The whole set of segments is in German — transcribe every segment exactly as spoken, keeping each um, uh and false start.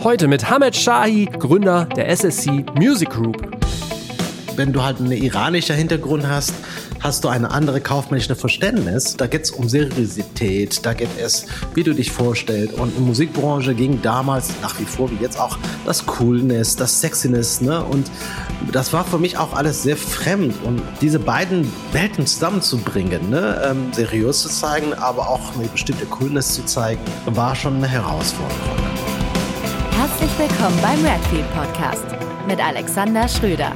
Heute mit Hamed Shahi, Gründer der S S C Music Group. Wenn du halt einen iranischen Hintergrund hast, hast du eine andere kaufmännische Verständnis. Da geht es um Seriosität, da geht es, wie du dich vorstellst. Und in der Musikbranche ging damals, nach wie vor wie jetzt auch, das Coolness, das Sexiness. Ne? Und das war für mich auch alles sehr fremd. Und diese beiden Welten zusammenzubringen, ne? ähm, seriös zu zeigen, aber auch eine bestimmte Coolness zu zeigen, war schon eine Herausforderung. Herzlich willkommen beim Redfield Podcast mit Alexander Schröder.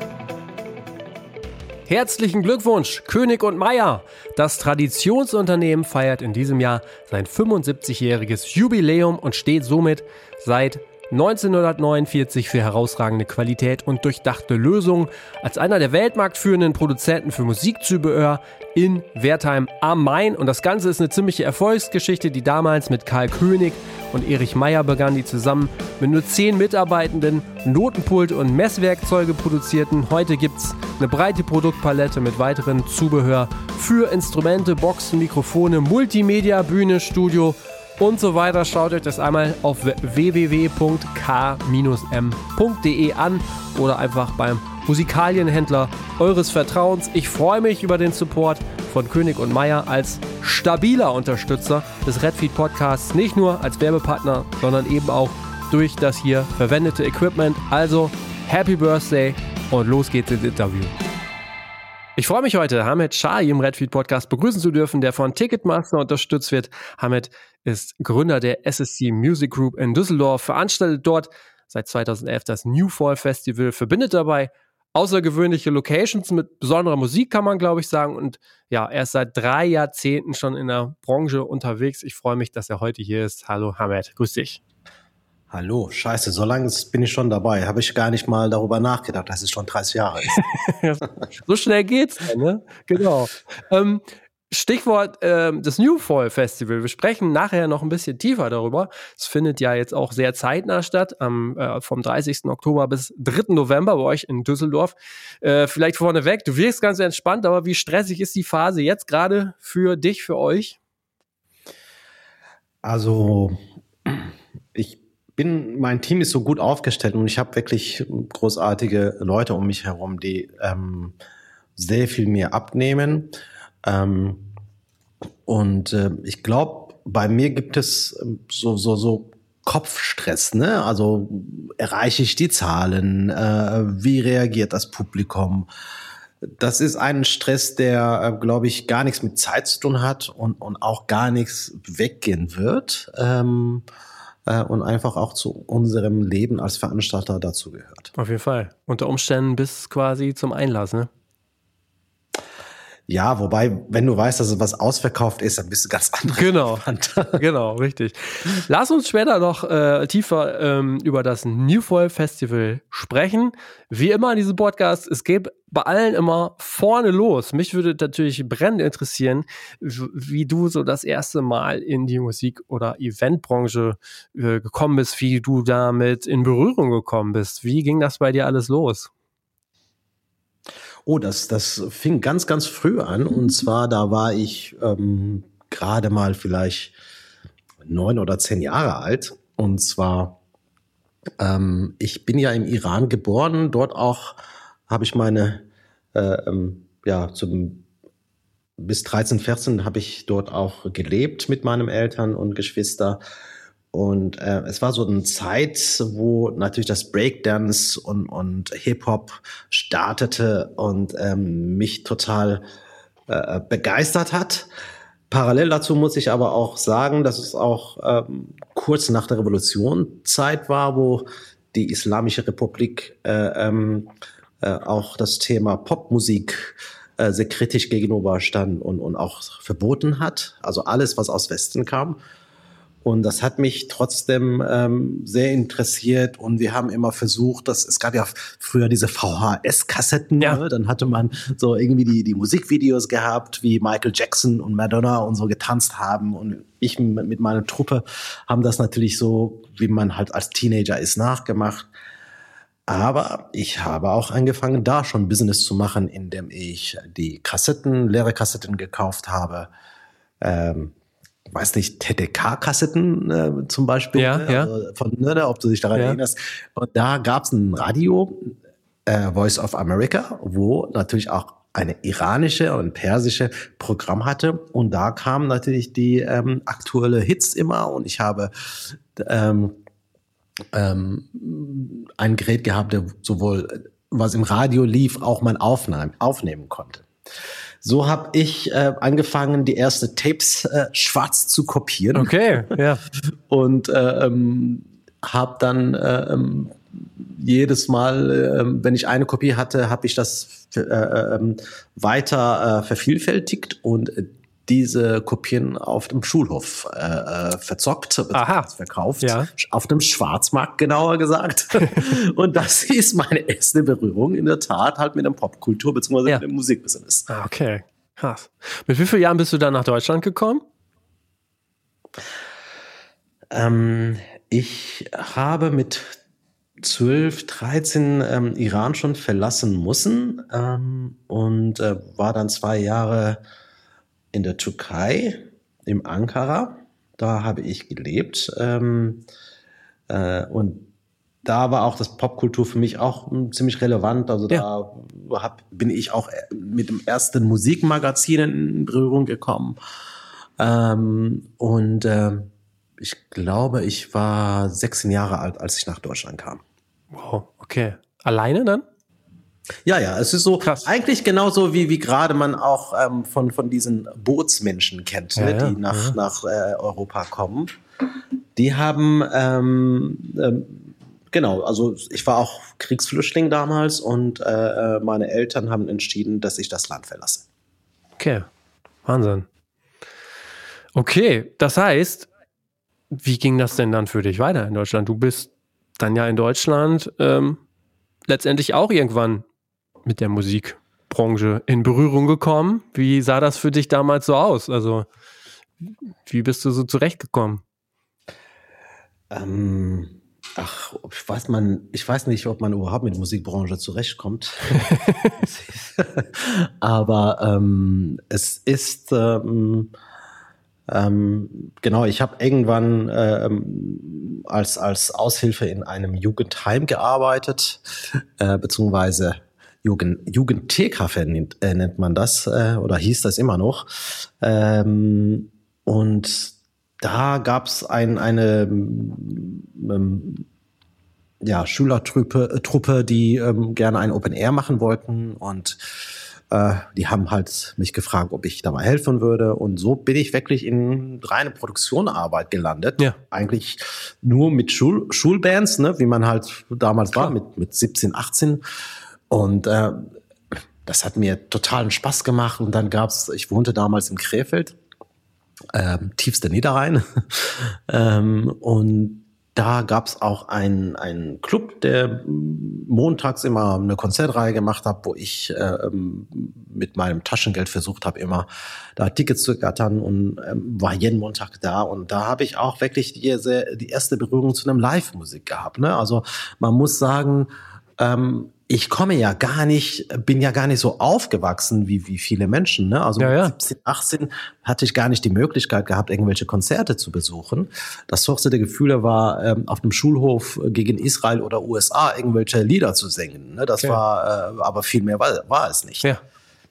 Herzlichen Glückwunsch, König und Meyer! Das Traditionsunternehmen feiert in diesem Jahr sein fünfundsiebzigjähriges Jubiläum und steht somit seit neunzehnhundertneunundvierzig für herausragende Qualität und durchdachte Lösungen als einer der weltmarktführenden Produzenten für Musikzubehör in Wertheim am Main. Und das Ganze ist eine ziemliche Erfolgsgeschichte, die damals mit Karl König und Erich Meyer begann, die zusammen mit nur zehn Mitarbeitenden Notenpult und Messwerkzeuge produzierten. Heute gibt's eine breite Produktpalette mit weiteren Zubehör für Instrumente, Boxen, Mikrofone, Multimedia, Bühne, Studio und so weiter. Schaut euch das einmal auf w w w punkt k m punkt d e an oder einfach beim Musikalienhändler eures Vertrauens. Ich freue mich über den Support von König und Meyer als stabiler Unterstützer des Redfield Podcasts, nicht nur als Werbepartner, sondern eben auch durch das hier verwendete Equipment. Also Happy Birthday und los geht's ins Interview. Ich freue mich heute, Hamed Shahi im Redfield Podcast begrüßen zu dürfen, der von Ticketmaster unterstützt wird. Hamed ist Gründer der S S C Music Group in Düsseldorf, veranstaltet dort seit zweitausendelf das New Fall Festival, verbindet dabei außergewöhnliche Locations mit besonderer Musik, kann man glaube ich sagen. Und ja, er ist seit drei Jahrzehnten schon in der Branche unterwegs. Ich freue mich, dass er heute hier ist. Hallo Hamed, grüß dich. Hallo, scheiße, so lange bin ich schon dabei. Habe ich gar nicht mal darüber nachgedacht, dass es schon dreißig Jahre ist. So schnell geht's, ne? Genau. Ähm, Stichwort ähm, das New Fall Festival. Wir sprechen nachher noch ein bisschen tiefer darüber. Es findet ja jetzt auch sehr zeitnah statt, am, äh, vom dreißigsten Oktober bis dritten November bei euch in Düsseldorf. Äh, vielleicht vorneweg, du wirkst ganz entspannt, aber wie stressig ist die Phase jetzt gerade für dich, für euch? Also, ich bin, mein Team ist so gut aufgestellt und ich habe wirklich großartige Leute um mich herum, die ähm, sehr viel mehr abnehmen. Ähm, und äh, ich glaube, bei mir gibt es so so so Kopfstress, ne? Also erreiche ich die Zahlen? Äh, wie reagiert das Publikum? Das ist ein Stress, der, äh, glaube ich, gar nichts mit Zeit zu tun hat und und auch gar nichts weggehen wird. Ähm, und einfach auch zu unserem Leben als Veranstalter dazu gehört. Auf jeden Fall. Unter Umständen bis quasi zum Einlass, ne? Ja, wobei, wenn du weißt, dass es was ausverkauft ist, dann bist du ganz anders. Genau, genau, richtig. Lass uns später noch äh, tiefer ähm, über das New Fall Festival sprechen. Wie immer in diesem Podcast, es geht bei allen immer vorne los. Mich würde natürlich brennend interessieren, wie du so das erste Mal in die Musik- oder Eventbranche äh, gekommen bist, wie du damit in Berührung gekommen bist. Wie ging das bei dir alles los? Oh, das, das fing ganz, ganz früh an. Und zwar, da war ich ähm, gerade mal vielleicht neun oder zehn Jahre alt. Und zwar, ähm, ich bin ja im Iran geboren. Dort auch habe ich meine, äh, ähm, ja, zum, bis dreizehn, vierzehn habe ich dort auch gelebt mit meinen Eltern und Geschwister. Und äh, es war so eine Zeit, wo natürlich das Breakdance und, und Hip-Hop startete und ähm, mich total äh, begeistert hat. Parallel dazu muss ich aber auch sagen, dass es auch ähm, kurz nach der Revolution Zeit war, wo die Islamische Republik äh, ähm, äh, auch das Thema Popmusik äh, sehr kritisch gegenüber stand und, und auch verboten hat. Also alles, was aus Westen kam. Und das hat mich trotzdem ähm, sehr interessiert. Und wir haben immer versucht, dass es gab ja früher diese V H S-Kassetten. Ja. Ne? Dann hatte man so irgendwie die, die Musikvideos gehabt, wie Michael Jackson und Madonna und so getanzt haben. Und ich mit meiner Truppe haben das natürlich so, wie man halt als Teenager ist, nachgemacht. Aber ich habe auch angefangen, da schon Business zu machen, indem ich die Kassetten, leere Kassetten gekauft habe. Ähm, weiß nicht, T D K-Kassetten äh, zum Beispiel, Ja, ne? ja. Also von, ne, ob du dich daran Ja. erinnerst. Und da gab es ein Radio, äh, Voice of America, wo natürlich auch eine iranische und persische Programm hatte. Und da kamen natürlich die ähm, aktuelle Hits immer. Und ich habe ähm, ähm, ein Gerät gehabt, der sowohl, was im Radio lief, auch mal aufnehmen, aufnehmen konnte. So habe ich äh, angefangen, die erste Tapes äh, schwarz zu kopieren. Okay, ja. Und äh, ähm, habe dann äh, ähm, jedes Mal, äh, wenn ich eine Kopie hatte, habe ich das äh, äh, weiter äh, vervielfältigt und äh, diese Kopien auf dem Schulhof äh, äh, verzockt, Aha. verkauft, Ja. auf dem Schwarzmarkt genauer gesagt. Und das ist meine erste Berührung in der Tat halt mit der Popkultur bzw. Ja. mit dem Musikbusiness. Ah, okay, krass. Mit wie vielen Jahren bist du dann nach Deutschland gekommen? Ähm, ich habe mit zwölf, dreizehn ähm, Iran schon verlassen müssen ähm, und äh, war dann zwei Jahre in der Türkei, im Ankara. Da habe ich gelebt. Ähm, äh, und da war auch das Popkultur für mich auch m, ziemlich relevant. Also Ja. da hab, bin ich auch mit dem ersten Musikmagazin in Berührung gekommen. Ähm, und äh, ich glaube, ich war sechzehn Jahre alt, als ich nach Deutschland kam. Wow, okay. Alleine dann? Ja, ja, es ist so Krass. eigentlich genauso wie, wie gerade man auch ähm, von, von diesen Bootsmenschen kennt, Ja, ne, ja, die nach, ja. nach äh, Europa kommen. Die haben, ähm, ähm, genau, also ich war auch Kriegsflüchtling damals und äh, meine Eltern haben entschieden, dass ich das Land verlasse. Okay, Wahnsinn. Okay, das heißt, wie ging das denn dann für dich weiter in Deutschland? Du bist dann ja in Deutschland ähm, letztendlich auch irgendwann mit der Musikbranche in Berührung gekommen. Wie sah das für dich damals so aus? Also, wie bist du so zurechtgekommen? Ähm, ach, ich weiß, man, ich weiß nicht, ob man überhaupt mit der Musikbranche zurechtkommt. Aber ähm, es ist ähm, ähm, genau, ich habe irgendwann ähm, als, als Aushilfe in einem Jugendheim gearbeitet, äh, beziehungsweise Jugend, Jugend-T K nennt, äh, nennt man das, äh, oder hieß das immer noch. Ähm, und da gab es ein, eine ähm, ja, Schülertruppe, äh, Truppe, die ähm, gerne ein Open Air machen wollten und äh, die haben halt mich gefragt, ob ich dabei helfen würde und so bin ich wirklich in reine Produktionarbeit gelandet. Ja. Eigentlich nur mit Schul Schulbands, ne, wie man halt damals Klar. war, mit, mit siebzehn, achtzehn und äh, das hat mir totalen Spaß gemacht und dann gab's, ich wohnte damals in Krefeld, ähm, tiefster Niederrhein. ähm, und da gab's auch einen einen Club, der montags immer eine Konzertreihe gemacht hat, wo ich ähm, mit meinem Taschengeld versucht habe, immer da Tickets zu gattern und ähm, war jeden Montag da. Und da habe ich auch wirklich die, die erste Berührung zu einem Live-Musik gehabt. Ne? Also man muss sagen, ähm, ich komme ja gar nicht, bin ja gar nicht so aufgewachsen wie, wie viele Menschen, ne? Also Ja, mit ja. siebzehn, achtzehn hatte ich gar nicht die Möglichkeit gehabt, irgendwelche Konzerte zu besuchen. Das höchste der Gefühle war, ähm, auf dem Schulhof gegen Israel oder U S A irgendwelche Lieder zu singen, ne? Das Okay. war, äh, aber viel mehr war, war es nicht. Ja.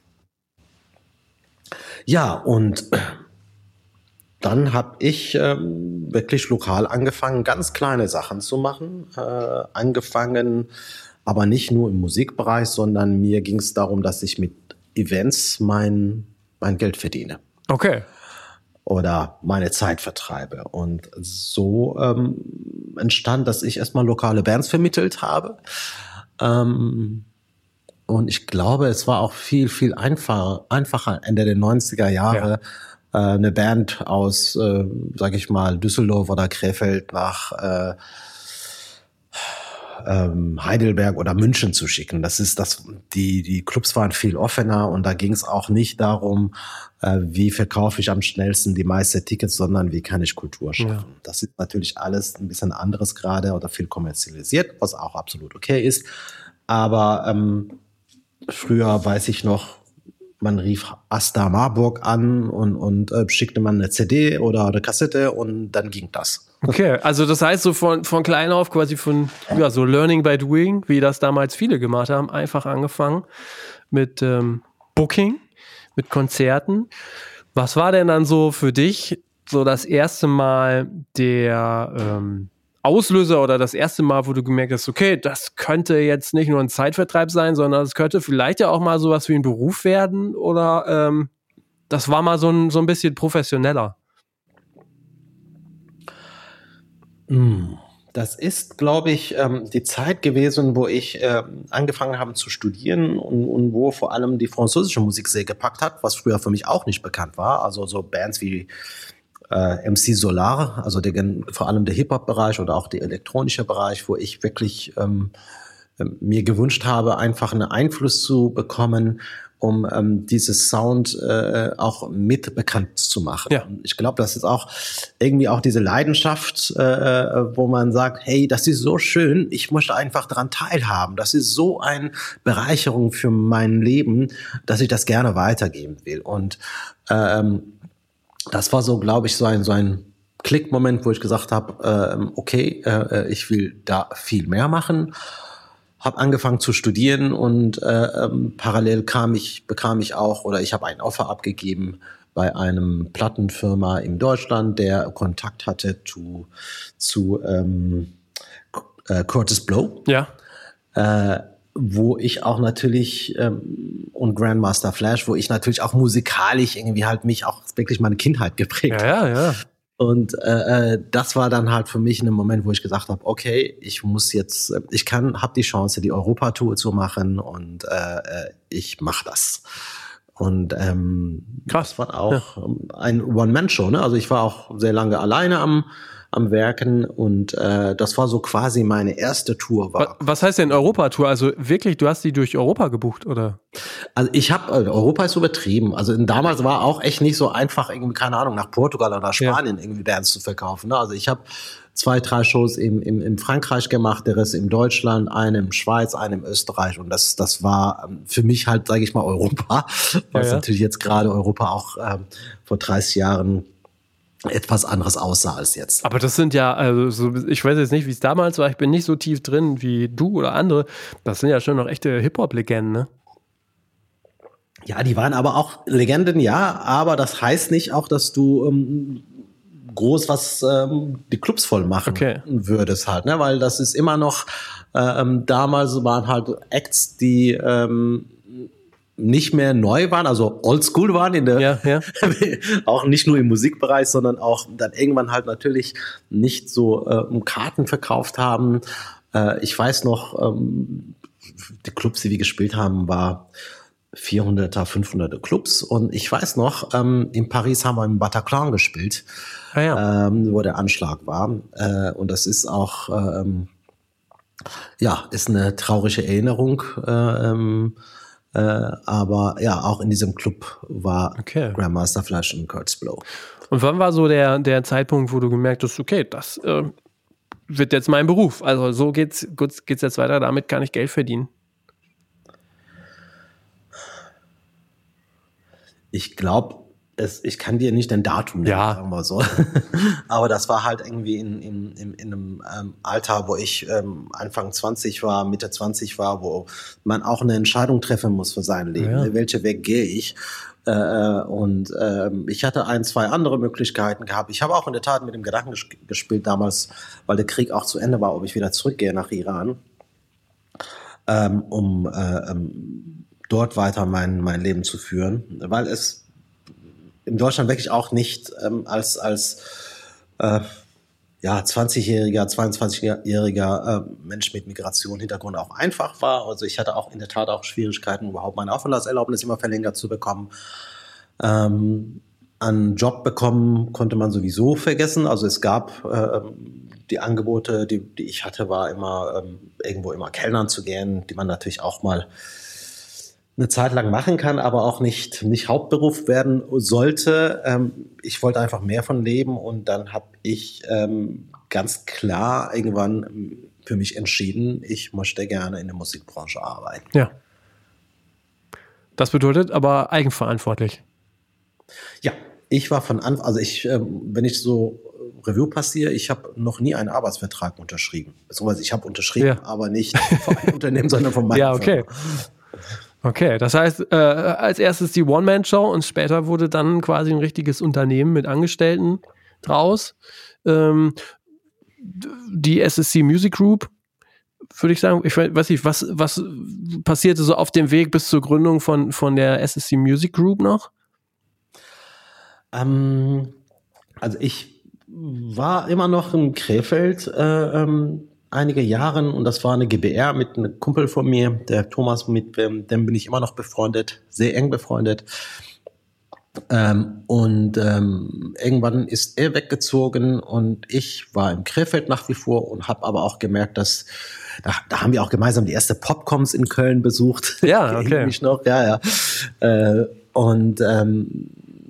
Ja, und äh, dann habe ich ähm, wirklich lokal angefangen, ganz kleine Sachen zu machen. Äh, angefangen, aber nicht nur im Musikbereich, sondern mir ging es darum, dass ich mit Events mein, mein Geld verdiene Okay. oder meine Zeit vertreibe. Und so ähm, entstand, dass ich erstmal lokale Bands vermittelt habe. Ähm, und ich glaube, es war auch viel, viel einfacher, einfacher Ende der neunziger Jahre, äh, eine Band aus, äh, sag ich mal, Düsseldorf oder Krefeld nach äh, ähm, Heidelberg oder München zu schicken. Das ist das, die, die Clubs waren viel offener und da ging es auch nicht darum, äh, wie verkaufe ich am schnellsten die meisten Tickets, sondern wie kann ich Kultur schaffen. Ja. Das ist natürlich alles ein bisschen anderes gerade oder viel kommerzialisiert, was auch absolut okay ist. Aber ähm, früher weiß ich noch, man rief Asta Marburg an und, und äh, schickte man eine C D oder eine Kassette und dann ging das. Okay, also das heißt so von, von klein auf quasi von, ja, so Learning by Doing, wie das damals viele gemacht haben, einfach angefangen mit ähm, Booking, mit Konzerten. Was war denn dann so für dich so das erste Mal der ähm, Auslöser oder das erste Mal, wo du gemerkt hast, okay, das könnte jetzt nicht nur ein Zeitvertreib sein, sondern es könnte vielleicht ja auch mal sowas wie ein Beruf werden oder ähm, das war mal so ein, so ein bisschen professioneller? Das ist, glaube ich, die Zeit gewesen, wo ich angefangen habe zu studieren und, und wo vor allem die französische Musik sehr gepackt hat, was früher für mich auch nicht bekannt war. Also so Bands wie äh, M C Solar, also der, vor allem der Hip-Hop-Bereich oder auch der elektronische Bereich, wo ich wirklich ähm, mir gewünscht habe, einfach einen Einfluss zu bekommen, um ähm, dieses Sound äh, auch mit bekannt zu machen. Ja. Ich glaube, das ist auch irgendwie auch diese Leidenschaft, äh, wo man sagt, hey, das ist so schön, ich möchte einfach daran teilhaben. Das ist so eine Bereicherung für mein Leben, dass ich das gerne weitergeben will. Und ähm, das war so, glaube ich, so ein so ein Klickmoment, wo ich gesagt habe, äh, okay, äh, ich will da viel mehr machen. Habe angefangen zu studieren und äh, ähm, parallel kam ich, bekam ich auch, oder ich habe ein Offer abgegeben bei einem Plattenfirma in Deutschland, der Kontakt hatte zu, zu ähm, äh, Curtis Blow. Ja. Äh, wo ich auch natürlich ähm, und Grandmaster Flash, wo ich natürlich auch musikalisch irgendwie halt mich auch wirklich meine Kindheit geprägt habe. Ja, ja, ja. Und äh, das war dann halt für mich ein Moment, wo ich gesagt habe, okay, ich muss jetzt, ich kann, habe die Chance, die Europatour zu machen und äh, ich mache das. Und ähm, krass, das war auch ja. ein One-Man-Show, ne? Also ich war auch sehr lange alleine am am Werken und äh, das war so quasi meine erste Tour. War. Was heißt denn Europatour? Also wirklich, du hast die durch Europa gebucht, oder? Also ich habe, also Europa ist übertrieben. Also damals war auch echt nicht so einfach, irgendwie, keine Ahnung, nach Portugal oder Spanien ja. irgendwie Bands zu verkaufen. Ne? Also ich habe zwei, drei Shows im, im, im Frankreich gemacht, der Rest in Deutschland, eine in Schweiz, eine in Österreich und das, das war für mich halt, sage ich mal, Europa, was ja, ja. natürlich jetzt gerade Europa auch ähm, vor dreißig Jahren etwas anderes aussah als jetzt. Aber das sind ja, also so, ich weiß jetzt nicht, wie es damals war, ich bin nicht so tief drin wie du oder andere, das sind ja schon noch echte Hip-Hop-Legenden, ne? Ja, die waren aber auch Legenden, ja, aber das heißt nicht auch, dass du ähm, groß was ähm, die Clubs voll machen okay. würdest halt, ne? Weil das ist immer noch, ähm, damals waren halt Acts, die ähm, nicht mehr neu waren, also oldschool waren in der, ja, ja. auch nicht nur im Musikbereich, sondern auch dann irgendwann halt natürlich nicht so äh, Karten verkauft haben. Äh, ich weiß noch, ähm, die Clubs, die wir gespielt haben, war vierhunderter, fünfhunderter Clubs und ich weiß noch, ähm, in Paris haben wir im Bataclan gespielt, ah, ja. ähm, wo der Anschlag war äh, und das ist auch ähm, ja, ist eine traurige Erinnerung, äh, ähm, Äh, aber ja, auch in diesem Club war okay. Grandmaster Flash und Curtis Blow. Und wann war so der, der Zeitpunkt, wo du gemerkt hast, okay, das äh, wird jetzt mein Beruf. Also so geht's, geht's jetzt weiter, damit kann ich Geld verdienen. Ich glaube, ich kann dir nicht ein Datum nennen, ja. sagen wir so. Aber das war halt irgendwie in, in, in, in einem ähm, Alter, wo ich ähm, Anfang zwanzig war, Mitte zwanzig war, wo man auch eine Entscheidung treffen muss für sein Leben. Ja. Welche Weg gehe ich? Äh, und äh, ich hatte ein, zwei andere Möglichkeiten gehabt. Ich habe auch in der Tat mit dem Gedanken ges- gespielt damals, weil der Krieg auch zu Ende war, ob ich wieder zurückgehe nach Iran, ähm, um äh, ähm, dort weiter mein, mein Leben zu führen. Weil es in Deutschland wirklich auch nicht ähm, als als äh, ja zwanzigjähriger, zweiundzwanzigjähriger äh, Mensch mit Migrationshintergrund auch einfach war. Also ich hatte auch in der Tat auch Schwierigkeiten, überhaupt meine Aufenthaltserlaubnis immer verlängert zu bekommen. Ähm, einen Job bekommen konnte man sowieso vergessen. Also es gab äh, die Angebote, die, die ich hatte, war immer ähm, irgendwo immer Kellnern zu gehen, die man natürlich auch mal eine Zeit lang machen kann, aber auch nicht, nicht Hauptberuf werden sollte. Ähm, ich wollte einfach mehr von leben und dann habe ich ähm, ganz klar irgendwann für mich entschieden, ich möchte gerne in der Musikbranche arbeiten. Ja. Das bedeutet aber eigenverantwortlich. Ja, ich war von Anfang, also ich, ähm, wenn ich so Revue passiere, ich habe noch nie einen Arbeitsvertrag unterschrieben. Beziehungsweise ich habe unterschrieben, ja. aber nicht von einem Unternehmen, sondern von meinem Ja, okay. Firma. Okay, das heißt, äh, als erstes die One-Man-Show und später wurde dann quasi ein richtiges Unternehmen mit Angestellten draus. Ähm, die S S C Music Group, würde ich sagen, ich weiß nicht, was, was passierte so auf dem Weg bis zur Gründung von, von der S S C Music Group noch? Ähm, also ich war immer noch in Krefeld äh, ähm, einige Jahre und das war eine G B R mit einem Kumpel von mir, der Thomas, mit dem, dem bin ich immer noch befreundet, sehr eng befreundet. Ähm, und ähm, irgendwann ist er weggezogen und ich war in Krefeld nach wie vor und habe aber auch gemerkt, dass da, da haben wir auch gemeinsam die erste Popcoms in Köln besucht. Ja, okay. mich noch, ja, ja. Äh, und ähm,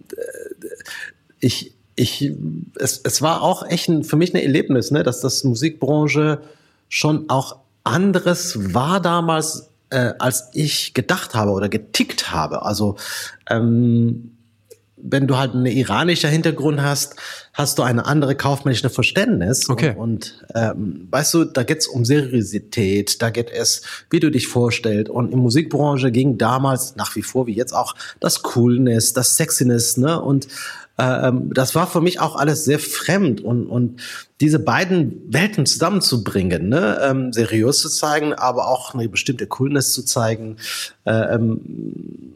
ich, ich, es, es war auch echt ein, für mich ein Erlebnis, ne, dass das Musikbranche schon auch anderes war damals, äh, als ich gedacht habe oder getickt habe. Also ähm, wenn du halt einen iranischen Hintergrund hast, hast du eine andere kaufmännische Verständnis. Okay. Und, und ähm, weißt du, da geht's um Seriosität, da geht es, wie du dich vorstellst. Und in Musikbranche ging damals, nach wie vor wie jetzt auch, das Coolness, das Sexiness, ne? Und ähm, das war für mich auch alles sehr fremd. Und, und diese beiden Welten zusammenzubringen, ne? Ähm, seriös zu zeigen, aber auch eine bestimmte Coolness zu zeigen, äh, ähm,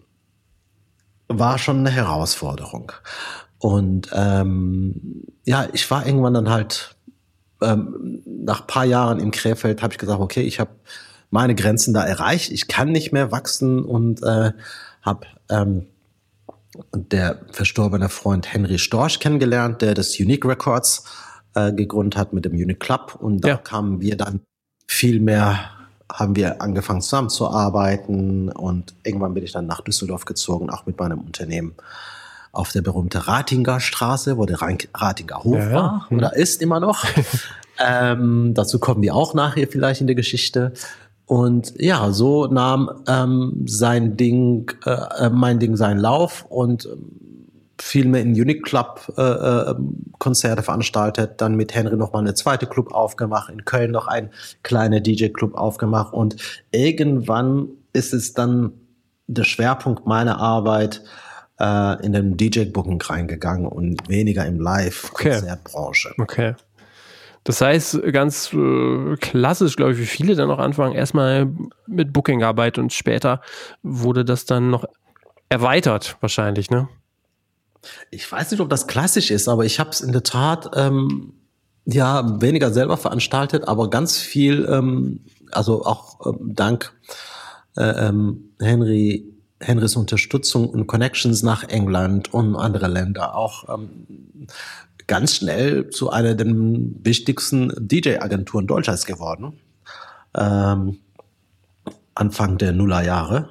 war schon eine Herausforderung. Und ähm, ja, ich war irgendwann dann halt, ähm, nach ein paar Jahren in Krefeld, habe ich gesagt, okay, ich habe meine Grenzen da erreicht, ich kann nicht mehr wachsen und äh, habe ähm, der verstorbene Freund Henry Storch kennengelernt, der das Unique Records äh, gegründet hat mit dem Unique Club. Und da ja. kamen wir dann viel mehr, haben wir angefangen zusammenzuarbeiten und irgendwann bin ich dann nach Düsseldorf gezogen, auch mit meinem Unternehmen auf der berühmten Ratinger Straße, wo der Ratinger Hof ja, war ja. oder ist immer noch. ähm, dazu kommen wir auch nachher vielleicht in der Geschichte. Und ja, so nahm ähm, sein Ding, äh, mein Ding seinen Lauf und viel mehr in Unique Club äh, äh, Konzerte veranstaltet, dann mit Henry noch mal eine zweite Club aufgemacht, in Köln noch ein kleiner D J-Club aufgemacht und irgendwann ist es dann der Schwerpunkt meiner Arbeit äh, in den D J-Booking reingegangen und weniger im Live-Konzertbranche. Okay. Das heißt, ganz äh, klassisch, glaube ich, wie viele dann auch anfangen, erstmal mit Bookingarbeit und später wurde das dann noch erweitert wahrscheinlich, ne? Ich weiß nicht, ob das klassisch ist, aber ich habe es in der Tat ähm, ja weniger selber veranstaltet, aber ganz viel, ähm, also auch ähm, dank äh, ähm, Henry, Henrys Unterstützung und Connections nach England und andere Länder auch ähm, ganz schnell zu einer der wichtigsten D J-Agenturen Deutschlands geworden. Ähm, Anfang der Nullerjahre.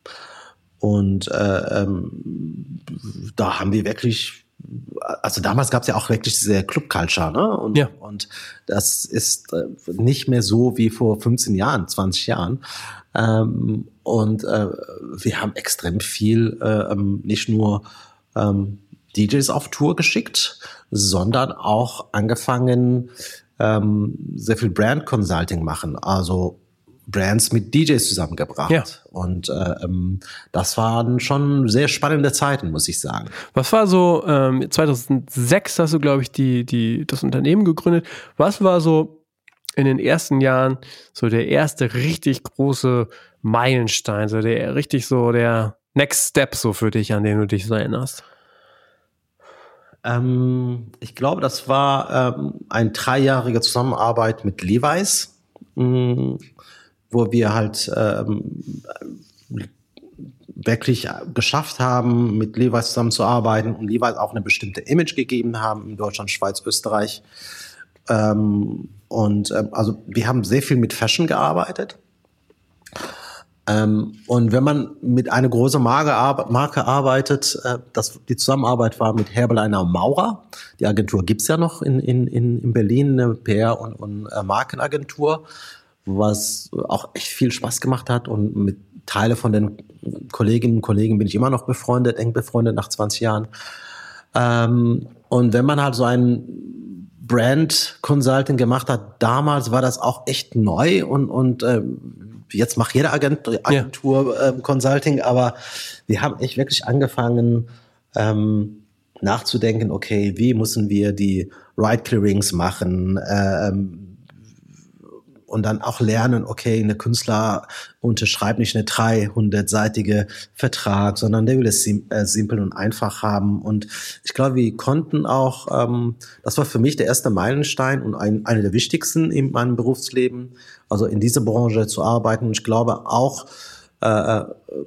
Und äh, ähm, da haben wir wirklich, also damals gab es ja auch wirklich diese Club-Culture, ne? Und, ja. und das ist äh, nicht mehr so wie vor fünfzehn Jahren, zwanzig Jahren. Ähm, und äh, wir haben extrem viel, äh, nicht nur ähm, D Js auf Tour geschickt, sondern auch angefangen, ähm, sehr viel Brand Consulting machen, also Brands mit D Js zusammengebracht. Ja. Und äh, ähm, das waren schon sehr spannende Zeiten, muss ich sagen. Was war so, ähm, zweitausendsechs hast du, glaube ich, die, die, das Unternehmen gegründet. Was war so in den ersten Jahren so der erste richtig große Meilenstein, so der richtig so der Next Step so für dich, an den du dich so erinnerst? Ähm, ich glaube, das war ähm, eine dreijährige Zusammenarbeit mit Levi's, mh, wo wir halt ähm, wirklich geschafft haben, mit Levi's zusammenzuarbeiten und Levi's auch eine bestimmte Image gegeben haben in Deutschland, Schweiz, Österreich. Ähm, und ähm, also wir haben sehr viel mit Fashion gearbeitet. Ähm, und wenn man mit einer großen Marke, ar- Marke arbeitet, äh, das, die Zusammenarbeit war mit Herbeleiner und Maurer. Die Agentur gibt's ja noch in, in, in Berlin, eine P R- und, und äh, Markenagentur, was auch echt viel Spaß gemacht hat und mit Teile von den Kolleginnen und Kollegen bin ich immer noch befreundet, eng befreundet nach zwanzig Jahren. Ähm, und wenn man halt so ein Brand Consulting gemacht hat, damals war das auch echt neu und, und ähm, jetzt macht jede Agent, Agentur ja. ähm, Consulting, aber wir haben echt wirklich angefangen ähm, nachzudenken, okay, wie müssen wir die Right Clearings machen, ähm, und dann auch lernen, okay, eine Künstler unterschreibt nicht eine dreihundertseitige Vertrag, sondern der will es sim- äh, simpel und einfach haben. Und ich glaube, wir konnten auch, ähm, das war für mich der erste Meilenstein und ein, einer der wichtigsten in meinem Berufsleben, also in dieser Branche zu arbeiten. Und ich glaube auch, äh,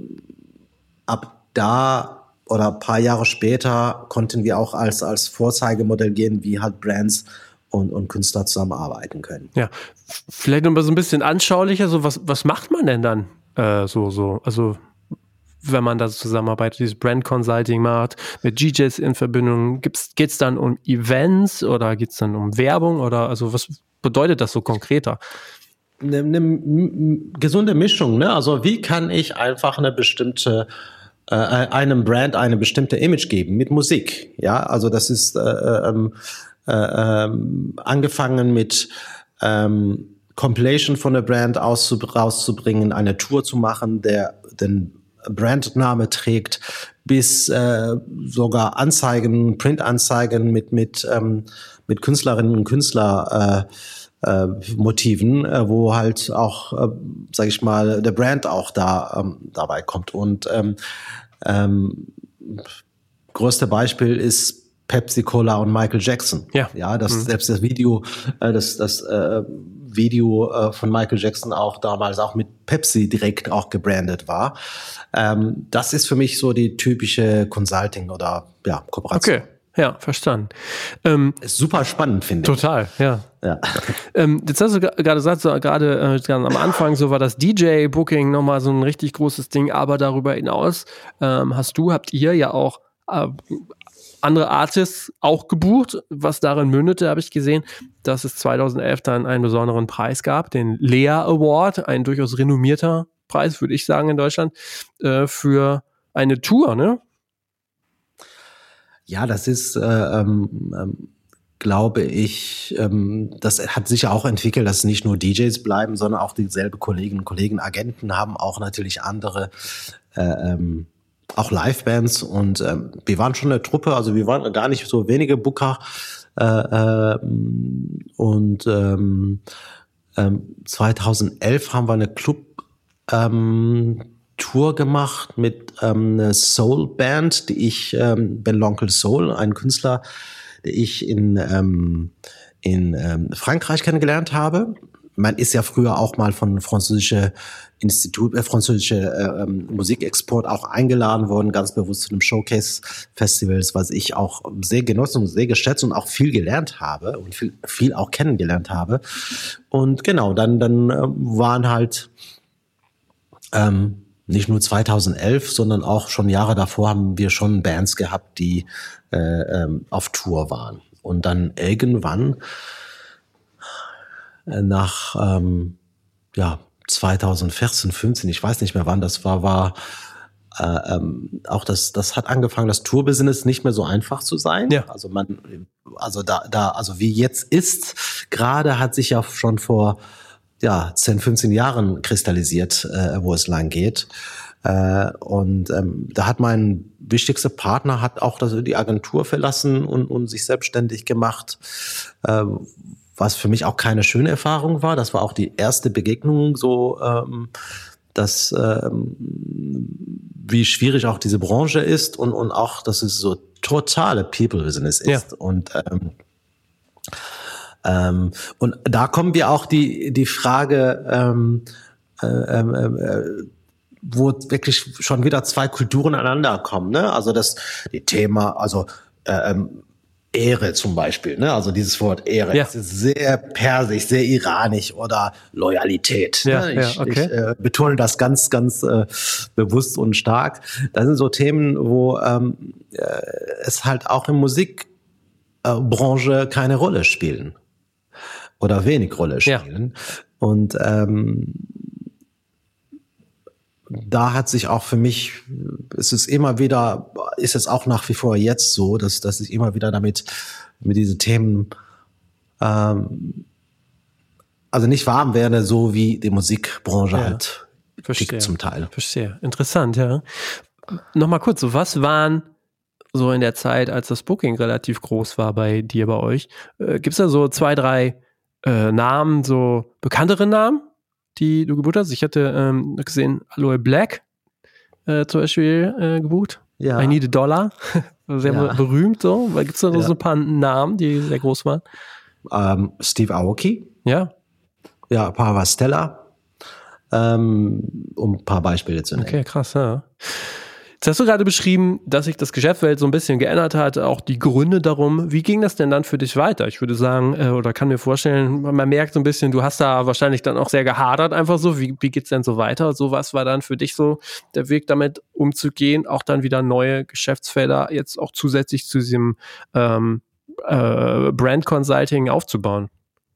ab da oder ein paar Jahre später konnten wir auch als, als Vorzeigemodell gehen, wie halt Brands und, und Künstler zusammenarbeiten können. Ja, vielleicht noch mal so ein bisschen anschaulicher, so was, was macht man denn dann äh, so, so, also wenn man da zusammenarbeitet, dieses Brand Consulting macht, mit G Js in Verbindung, geht es dann um Events oder geht es dann um Werbung oder also was bedeutet das so konkreter? Eine, eine m- gesunde Mischung, ne? Also wie kann ich einfach eine bestimmte äh, einem Brand eine bestimmte Image geben mit Musik? Ja, also das ist äh, ähm, äh, ähm, angefangen mit ähm, Compilation von der Brand auszub- rauszubringen, eine Tour zu machen, der den Brandname trägt, bis äh, sogar Anzeigen, Printanzeigen mit mit ähm, mit Künstlerinnen und Künstler äh, äh, Motiven, äh, wo halt auch, äh, sage ich mal, der Brand auch da ähm, dabei kommt. Und ähm, ähm, größte Beispiel ist Pepsi Cola und Michael Jackson. Ja, ja, das mhm. selbst das Video, äh, das das äh, Video äh, von Michael Jackson auch damals auch mit Pepsi direkt auch gebrandet war. Ähm, das ist für mich so die typische Consulting oder ja Kooperation. Okay, ja, verstanden. Ähm, ist super spannend, finde ich. Total, ja. Ja. Ähm, jetzt hast du gerade gesagt, so, gerade äh, am Anfang so war das D J-Booking nochmal so ein richtig großes Ding, aber darüber hinaus ähm, hast du, habt ihr ja auch äh, andere Artists auch gebucht, was darin mündete, habe ich gesehen, dass es zweitausendelf dann einen besonderen Preis gab, den Lea Award, ein durchaus renommierter Preis, würde ich sagen, in Deutschland, äh, für eine Tour, ne? Ja, das ist, äh, ähm, ähm, glaube ich, ähm, das hat sich ja auch entwickelt, dass nicht nur D Js bleiben, sondern auch dieselbe Kolleginnen und Kollegen, Agenten haben auch natürlich andere äh, ähm, auch Livebands und ähm, wir waren schon eine Truppe, also wir waren gar nicht so wenige Booker äh, äh, und ähm, ähm, zweitausendelf haben wir eine Club ähm, Tour gemacht mit ähm, einer Soul-Band, die ich, ähm, Ben L'Oncle Soul, ein Künstler, den ich in, ähm, in ähm, Frankreich kennengelernt habe. Man ist ja früher auch mal von französische Institut, äh, französische äh, Musikexport auch eingeladen worden, ganz bewusst zu einem Showcase-Festivals, was ich auch sehr genossen und sehr geschätzt und auch viel gelernt habe und viel, viel auch kennengelernt habe. Und genau, dann, dann äh, waren halt ähm, nicht nur zweitausendelf, sondern auch schon Jahre davor haben wir schon Bands gehabt, die äh, ähm, auf Tour waren. Und dann irgendwann äh, nach ähm, ja zweitausendvierzehn, fünfzehn, ich weiß nicht mehr wann das war, war äh, ähm, auch das das hat angefangen, das Tourbusiness nicht mehr so einfach zu sein. Ja. Also man, also da da also wie jetzt ist, gerade hat sich ja schon vor ja, zehn, fünfzehn Jahren kristallisiert, äh, wo es lang geht. Äh, und ähm, da hat mein wichtigster Partner hat auch das, die Agentur verlassen und, und sich selbstständig gemacht, äh, was für mich auch keine schöne Erfahrung war. Das war auch die erste Begegnung so, ähm, dass ähm, wie schwierig auch diese Branche ist und, und auch, dass es so totale People-Business ist. Ja. Und ähm, Ähm, und da kommen wir auch die die Frage, ähm, äh, äh, wo wirklich schon wieder zwei Kulturen aneinander kommen, ne? Also das die Thema, also äh, ähm, Ehre zum Beispiel, ne? Also dieses Wort Ehre, Ja. das ist sehr persisch, sehr iranisch oder Loyalität. Ja, ne? ja, Ich, okay. ich äh, betone das ganz, ganz äh, bewusst und stark. Das sind so Themen, wo ähm, äh, es halt auch in Musikbranche keine Rolle spielen. Oder wenig Rolle spielen. Ja. Und ähm, da hat sich auch für mich, ist es immer wieder, ist es auch nach wie vor jetzt so, dass, dass ich immer wieder damit, mit diesen Themen, ähm, also nicht warm werde, so wie die Musikbranche Ja. halt Verstehe. tickt zum Teil. Verstehe. Interessant, ja. Nochmal kurz, so was waren so in der Zeit, als das Booking relativ groß war bei dir, bei euch, äh, gibt es da so zwei, drei äh, Namen, so bekanntere Namen, die du gebucht hast? Ich hatte ähm, gesehen, Aloe Black äh, zum Beispiel äh, gebucht. Ja. I Need a Dollar. Sehr Ja. berühmt so. Gibt es da Ja. so ein paar Namen, die sehr groß waren? Ähm, Steve Aoki, Ja, ja, Pava Stella, ähm, um ein paar Beispiele zu nennen. okay, krass, ja. Jetzt hast du gerade beschrieben, dass sich das Geschäftsfeld so ein bisschen geändert hat, auch die Gründe darum. Wie ging das denn dann für dich weiter? Ich würde sagen, äh, oder kann mir vorstellen, man merkt so ein bisschen, du hast da wahrscheinlich dann auch sehr gehadert einfach so. Wie, wie geht's denn so weiter? So was war dann für dich so der Weg, damit umzugehen, auch dann wieder neue Geschäftsfelder jetzt auch zusätzlich zu diesem ähm, äh, Brand Consulting aufzubauen?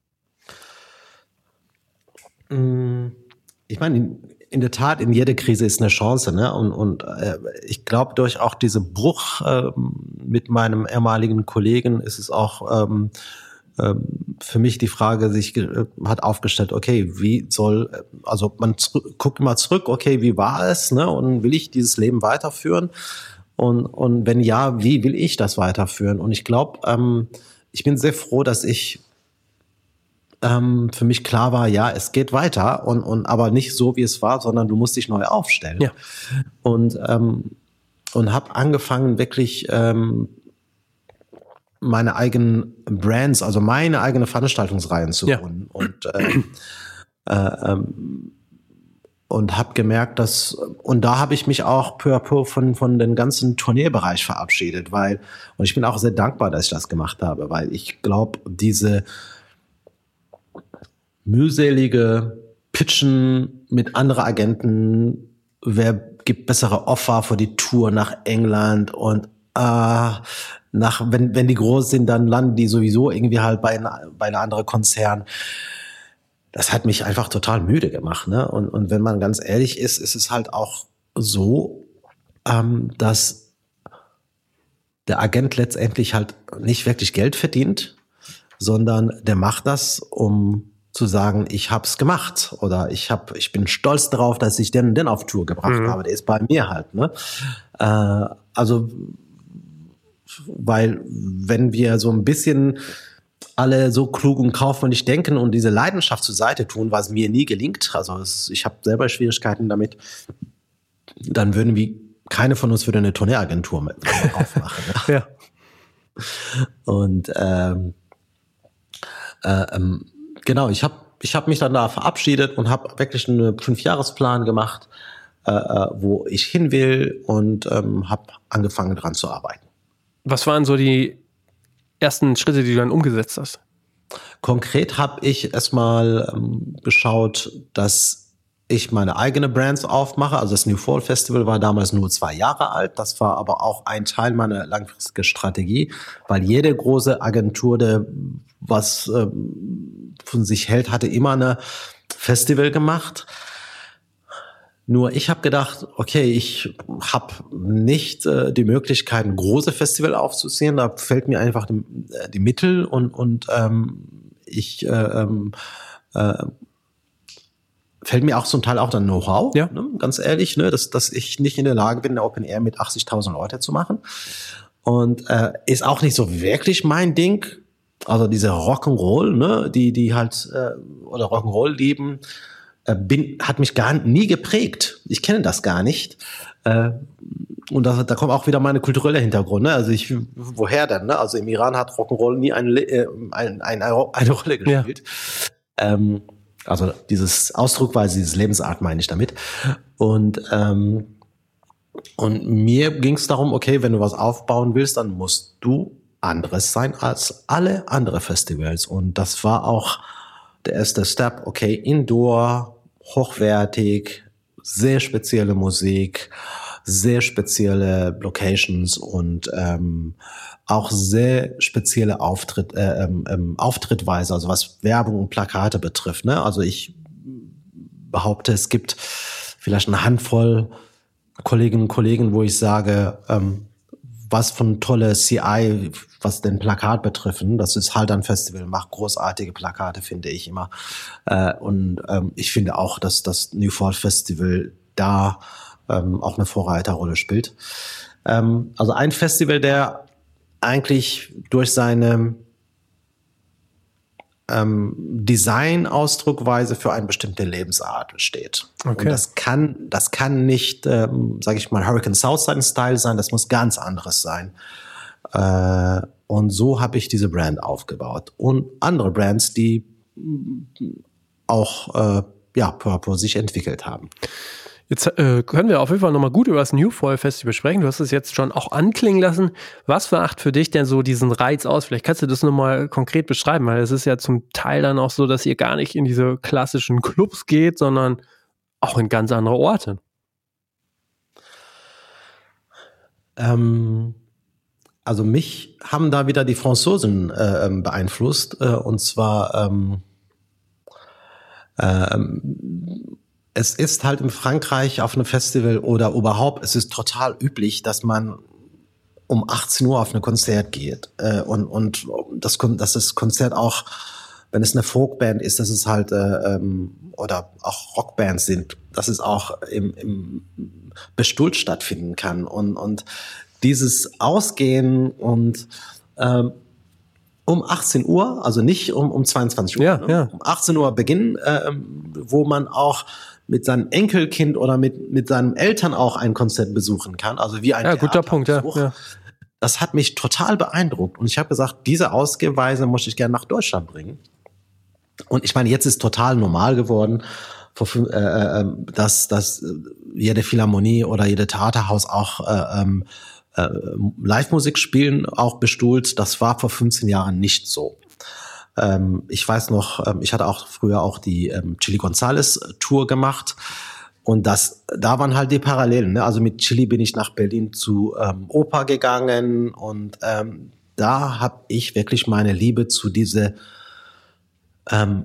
Ich meine, in, in der Tat, in jeder Krise ist eine Chance, ne? Und, und äh, ich glaube, durch auch diesen Bruch ähm, mit meinem ehemaligen Kollegen ist es auch ähm, ähm, für mich die Frage sich äh, hat aufgestellt, okay, wie soll, also man zurück, guckt immer zurück, okay, wie war es, ne? Und will ich dieses Leben weiterführen? Und, und wenn ja, wie will ich das weiterführen? Und ich glaube, ähm, ich bin sehr froh, dass ich ähm, für mich klar war, ja, es geht weiter und, und aber nicht so, wie es war, sondern du musst dich neu aufstellen. Ja. Und, ähm, und habe angefangen, wirklich ähm, meine eigenen Brands, also meine eigene Veranstaltungsreihen zu Ja. gründen. Und äh, äh, ähm, und habe gemerkt, dass, und da habe ich mich auch peu à peu von, von dem ganzen Turnierbereich verabschiedet, weil, und ich bin auch sehr dankbar, dass ich das gemacht habe, weil ich glaube, diese mühselige Pitchen mit anderen Agenten, wer gibt bessere Offer für die Tour nach England und äh, nach, wenn, wenn die groß sind, dann landen die sowieso irgendwie halt bei, bei einer anderen Konzern. Das hat mich einfach total müde gemacht, ne? Und, und wenn man ganz ehrlich ist, ist es halt auch so, ähm, dass der Agent letztendlich halt nicht wirklich Geld verdient, sondern der macht das, um zu sagen, ich hab's gemacht oder ich hab, ich bin stolz darauf, dass ich den, den auf Tour gebracht Mhm. habe. Der ist bei mir halt, ne? Äh, also, weil wenn wir so ein bisschen alle so klug und kaufmännisch denken und diese Leidenschaft zur Seite tun, was mir nie gelingt, also es, ich habe selber Schwierigkeiten damit, dann würden wir, keine von uns würde eine Tourneeagentur mit- aufmachen. Ne? Ja. Und ähm, äh, ähm, genau, ich habe ich hab mich dann da verabschiedet und habe wirklich einen Fünfjahresplan gemacht, äh, äh, wo ich hin will und ähm, habe angefangen dran zu arbeiten. Was waren so die ersten Schritte, die du dann umgesetzt hast? Konkret habe ich erstmal ähm, geschaut, dass ich meine eigene Brands aufmache. Also das New Fall Festival war damals nur zwei Jahre alt. Das war aber auch ein Teil meiner langfristigen Strategie, weil jede große Agentur, der was ähm, von sich hält, hatte immer eine Festival gemacht. Nur ich habe gedacht, okay, ich habe nicht äh, die Möglichkeit, ein großes Festival aufzuziehen. Da fällt mir einfach die, äh, die Mittel und, und ähm, ich äh, ähm, äh, fällt mir auch zum Teil auch dann Know-how, Ja. ne, ganz ehrlich, ne, dass, dass ich nicht in der Lage bin, eine Open Air mit achtzigtausend Leute zu machen. Und äh, ist auch nicht so wirklich mein Ding. Also diese Rock'n'Roll, ne, die die halt äh, oder Rock'n'Roll lieben, äh, bin hat mich gar nie geprägt. Ich kenne das gar nicht. Äh, und da, da kommt auch wieder meine kulturelle Hintergrund. Ne? Also ich, woher denn? Ne? Also im Iran hat Rock'n'Roll nie eine, äh, ein, ein, eine Rolle gespielt. Ja. Ähm, also dieses Ausdruckweise, dieses Lebensart meine ich damit. Und ähm, und mir ging es darum, okay, wenn du was aufbauen willst, dann musst du anderes sein als alle andere Festivals. Und das war auch der erste Step, okay, Indoor, hochwertig, sehr spezielle Musik, sehr spezielle Locations und ähm, auch sehr spezielle Auftritt, äh, ähm, Auftrittweise, also was Werbung und Plakate betrifft. Ne? Also ich behaupte, es gibt vielleicht eine Handvoll Kolleginnen und Kollegen, wo ich sage, ähm, was von tolle C I, was den Plakat betreffen. Das ist halt ein Festival, macht großartige Plakate, finde ich immer. Äh, und ähm, ich finde auch, dass das New Fall Festival da ähm, auch eine Vorreiterrolle spielt. Ähm, also ein Festival, der eigentlich durch seine ähm, Design-Ausdruckweise für eine bestimmte Lebensart steht. Okay. Und das kann, das kann nicht, ähm, sage ich mal, Hurricane Southside-Style sein, das muss ganz anderes sein. Äh, und so habe ich diese Brand aufgebaut. Und andere Brands, die auch äh, ja, Purple sich entwickelt haben. Jetzt äh, können wir auf jeden Fall nochmal gut über das New Fall Festival sprechen. Du hast es jetzt schon auch anklingen lassen. Was macht für dich denn so diesen Reiz aus? Vielleicht kannst du das nochmal konkret beschreiben, weil es ist ja zum Teil dann auch so, dass ihr gar nicht in diese klassischen Clubs geht, sondern auch in ganz andere Orte. Ähm, also mich haben da wieder die Franzosen äh, beeinflusst. Äh, und zwar ähm, ähm, es ist halt in Frankreich auf einem Festival oder überhaupt, es ist total üblich, dass man um achtzehn Uhr auf ein Konzert geht. Äh, und und das, dass das Konzert auch, wenn es eine Folkband ist, dass es halt, äh, oder auch Rockbands sind, dass es auch im, im Bestuhlt stattfinden kann. Und, und dieses Ausgehen und ähm, um achtzehn Uhr, also nicht um, um zweiundzwanzig Uhr, ja, ne? ja. um achtzehn Uhr Beginn, äh, wo man auch mit seinem Enkelkind oder mit, mit seinen Eltern auch ein Konzert besuchen kann, also wie ein Ja, guter Punkt, ja, ja. Das hat mich total beeindruckt und ich habe gesagt, diese Ausgehweise möchte ich gerne nach Deutschland bringen. Und ich meine, jetzt ist total normal geworden, äh, dass, dass jede Philharmonie oder jede Theaterhaus auch äh, äh, Live-Musik spielen, auch bestuhlt. Das war vor fünfzehn Jahren nicht so. Ähm, ich weiß noch, ähm, ich hatte auch früher auch die ähm, Chili Gonzales Tour gemacht und das, da waren halt die Parallelen. Ne? Also mit Chili bin ich nach Berlin zu ähm, Oper gegangen und ähm, da habe ich wirklich meine Liebe zu diese ähm,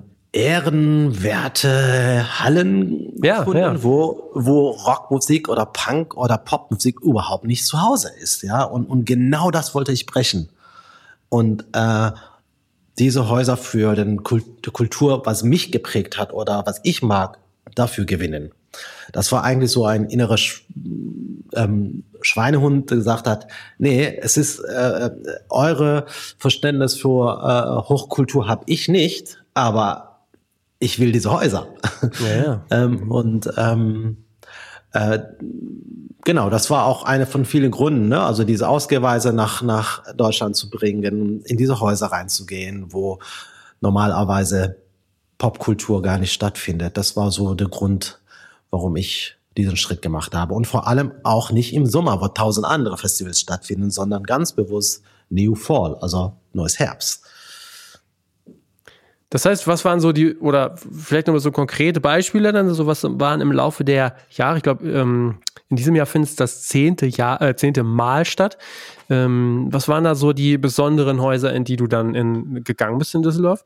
ehrenwerte Hallen ja, gefunden, ja. wo wo Rockmusik oder Punk oder Popmusik überhaupt nicht zu Hause ist, ja und und genau das wollte ich brechen und äh, diese Häuser für den Kult- die Kultur, was mich geprägt hat oder was ich mag, dafür gewinnen. Das war eigentlich so ein innerer Sch- ähm, Schweinehund, der gesagt hat, nee, es ist äh, eure Verständnis für äh, Hochkultur habe ich nicht, aber ich will diese Häuser. Ja, ja. ähm, und ähm, äh, genau, das war auch eine von vielen Gründen, ne? Also diese Ausgehweise nach nach Deutschland zu bringen, in diese Häuser reinzugehen, wo normalerweise Popkultur gar nicht stattfindet. Das war so der Grund, warum ich diesen Schritt gemacht habe. Und vor allem auch nicht im Sommer, wo tausend andere Festivals stattfinden, sondern ganz bewusst New Fall, also neues Herbst. Das heißt, was waren so die, oder vielleicht nochmal so konkrete Beispiele dann, so was waren im Laufe der Jahre, ich glaube, ähm, in diesem Jahr findet das zehnte Jahr, äh, zehnte Mal statt. Ähm, was waren da so die besonderen Häuser, in die du dann in, gegangen bist in Düsseldorf?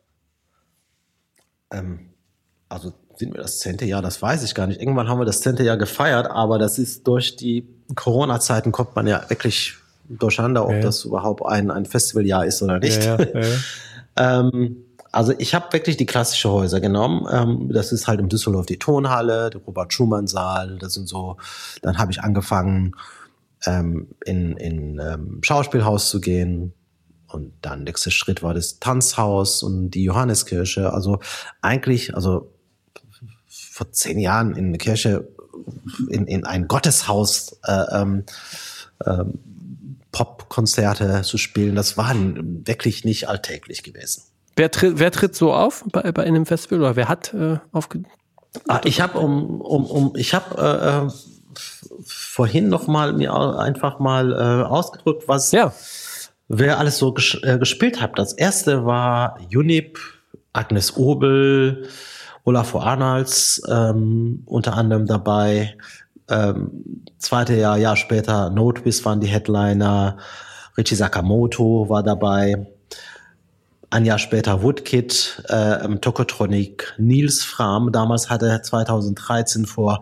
Ähm, also sind wir das zehnte Jahr, das weiß ich gar nicht. Irgendwann haben wir das zehnte Jahr gefeiert, aber das ist durch die Corona-Zeiten kommt man ja wirklich durcheinander, ob ja, ja. das überhaupt ein, ein Festivaljahr ist oder nicht. Ja, ja, ja, ja. ähm, Also ich habe wirklich die klassischen Häuser genommen. Ähm, das ist halt im Düsseldorf die Tonhalle, der Robert-Schumann-Saal. Das sind so. Dann habe ich angefangen ähm, in in ähm, Schauspielhaus zu gehen und dann nächster Schritt war das Tanzhaus und die Johanneskirche. Also eigentlich, also vor zehn Jahren in eine Kirche, in in ein Gotteshaus äh, ähm, äh, Popkonzerte zu spielen. Das war wirklich nicht alltäglich gewesen. Wer tritt, wer tritt so auf bei, bei einem Festival oder wer hat äh, aufge... Ah, ich habe um, um, um, ich habe äh, vorhin noch mal mir einfach mal äh, ausgedrückt, was ja. wer alles so ges- äh, gespielt hat. Das erste war Junip, Agnes Obel, Olafur Arnalds ähm, unter anderem dabei. Ähm, zweite Jahr, Jahr später Notebis waren die Headliner. Richie Sakamoto war dabei. Ein Jahr später Woodkid, äh, Tokotronic, Nils Fram. Damals hatte er zweitausenddreizehn vor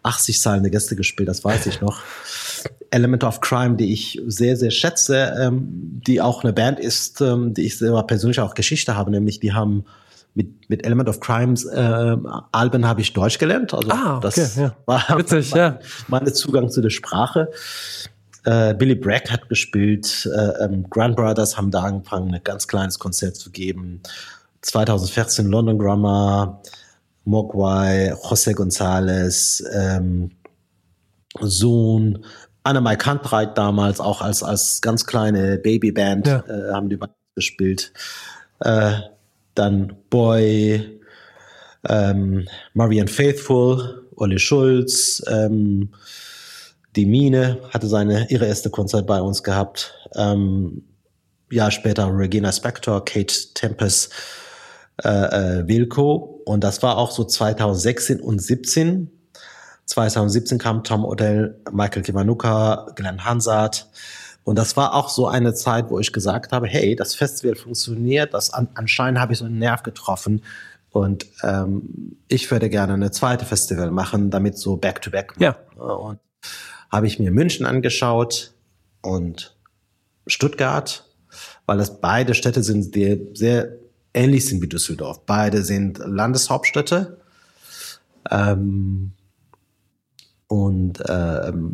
achtzig zahlende Gäste gespielt, das weiß ich noch. Element of Crime, die ich sehr, sehr schätze, ähm, die auch eine Band ist, ähm, die ich selber persönlich auch Geschichte habe, nämlich die haben mit, mit Element of Crimes äh, Alben habe ich Deutsch gelernt. Also ah, okay, das ja. war witzig, mein, ja. mein Zugang zu der Sprache. Äh, Billy Bragg hat gespielt, äh, ähm, Grand Brothers haben da angefangen, ein ganz kleines Konzert zu geben. zwanzig vierzehn London Grammar, Mogwai, José González, ähm, Sohn, Annemai Kantreit damals auch als, als ganz kleine Babyband ja. äh, haben die gespielt. Äh, dann Boy, ähm, Marianne Faithfull, Olli Schulz, ähm, die Mine hatte seine, ihre erste Konzert bei uns gehabt. Ähm, Jahr später Regina Spektor, Kate Tempest, äh, äh, Wilco. Und das war auch so zwanzig sechzehn und siebzehn. zwanzig siebzehn kam Tom Odell, Michael Kiwanuka, Glenn Hansard. Und das war auch so eine Zeit, wo ich gesagt habe, hey, das Festival funktioniert, das an, anscheinend habe ich so einen Nerv getroffen. Und ähm, ich würde gerne eine zweite Festival machen, damit so back-to-back. Ja. Und habe ich mir München angeschaut und Stuttgart, weil es beide Städte sind, die sehr ähnlich sind wie Düsseldorf. Beide sind Landeshauptstädte. Ähm, und ähm,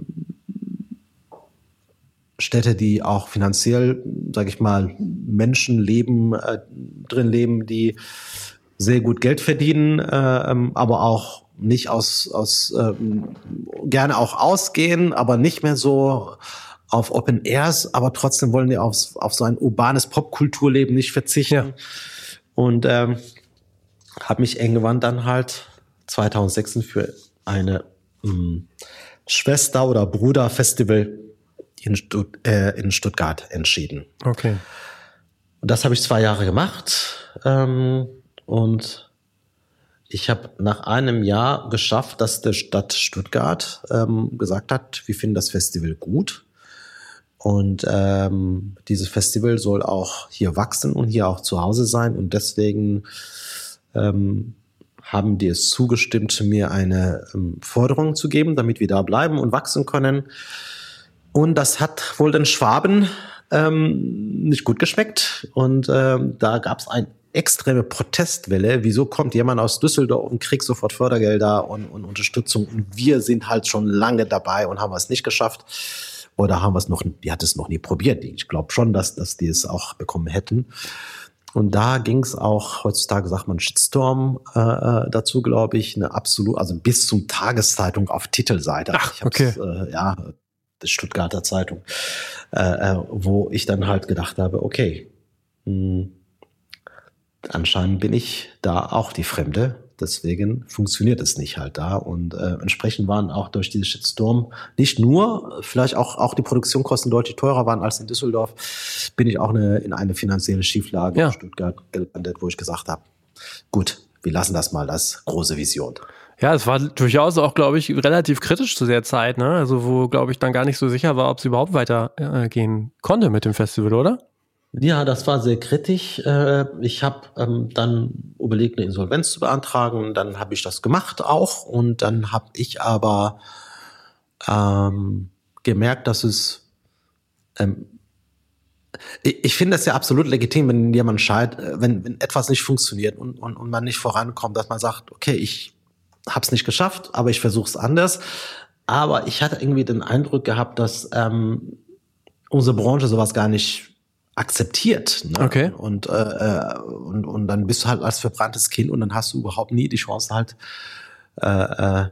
Städte, die auch finanziell, sage ich mal, Menschen leben, äh, drin leben, die sehr gut Geld verdienen, äh, aber auch nicht aus, aus ähm, gerne auch ausgehen, aber nicht mehr so auf Open Airs, aber trotzdem wollen die auf, auf so ein urbanes Popkulturleben nicht verzichten. Ja. Und ähm, habe mich irgendwann dann halt zwanzig sechzehn für eine ähm, Schwester- oder Bruder-Festival in, Stutt- äh, in Stuttgart entschieden. Okay. Und das habe ich zwei Jahre gemacht. Ähm, und ich habe nach einem Jahr geschafft, dass die Stadt Stuttgart ähm, gesagt hat, wir finden das Festival gut. Und ähm, dieses Festival soll auch hier wachsen und hier auch zu Hause sein. Und deswegen ähm, haben die es zugestimmt, mir eine ähm, Forderung zu geben, damit wir da bleiben und wachsen können. Und das hat wohl den Schwaben ähm, nicht gut geschmeckt. Und ähm, da gab es eine extreme Protestwelle. Wieso kommt jemand aus Düsseldorf und kriegt sofort Fördergelder und, und Unterstützung? Und wir sind halt schon lange dabei und haben es nicht geschafft. Oder haben wir es noch, die hat es noch nie probiert. Ich glaube schon, dass, dass die es auch bekommen hätten. Und da ging es auch, heutzutage sagt man Shitstorm äh, dazu, glaube ich, eine absolut, also bis zum Tageszeitung auf Titelseite. Ach, ich okay. Äh, ja, die Stuttgarter Zeitung, äh, wo ich dann halt gedacht habe, okay, mh, anscheinend bin ich da auch die Fremde. Deswegen funktioniert es nicht halt da. Und äh, entsprechend waren auch durch diese Shitstorm nicht nur, vielleicht auch, auch die Produktionskosten deutlich teurer waren als in Düsseldorf, bin ich auch eine, in eine finanzielle Schieflage ja. in Stuttgart gelandet, wo ich gesagt habe, gut, wir lassen das mal als große Vision. Ja, es war durchaus auch, glaube ich, relativ kritisch zu der Zeit, ne? Also wo, glaube ich, dann gar nicht so sicher war, ob es überhaupt weitergehen äh, konnte mit dem Festival, oder? Ja, das war sehr kritisch. Ich habe ähm, dann überlegt, eine Insolvenz zu beantragen. Dann habe ich das gemacht auch. Und dann habe ich aber ähm, gemerkt, dass es ähm, ich, ich finde es ja absolut legitim, wenn jemand scheit, wenn, wenn etwas nicht funktioniert und, und, und man nicht vorankommt, dass man sagt, okay, ich habe es nicht geschafft, aber ich versuche es anders. Aber ich hatte irgendwie den Eindruck gehabt, dass ähm, unsere Branche sowas gar nicht akzeptiert. Ne? Okay. Und, äh, und, und dann bist du halt als verbranntes Kind und dann hast du überhaupt nie die Chance halt äh, äh,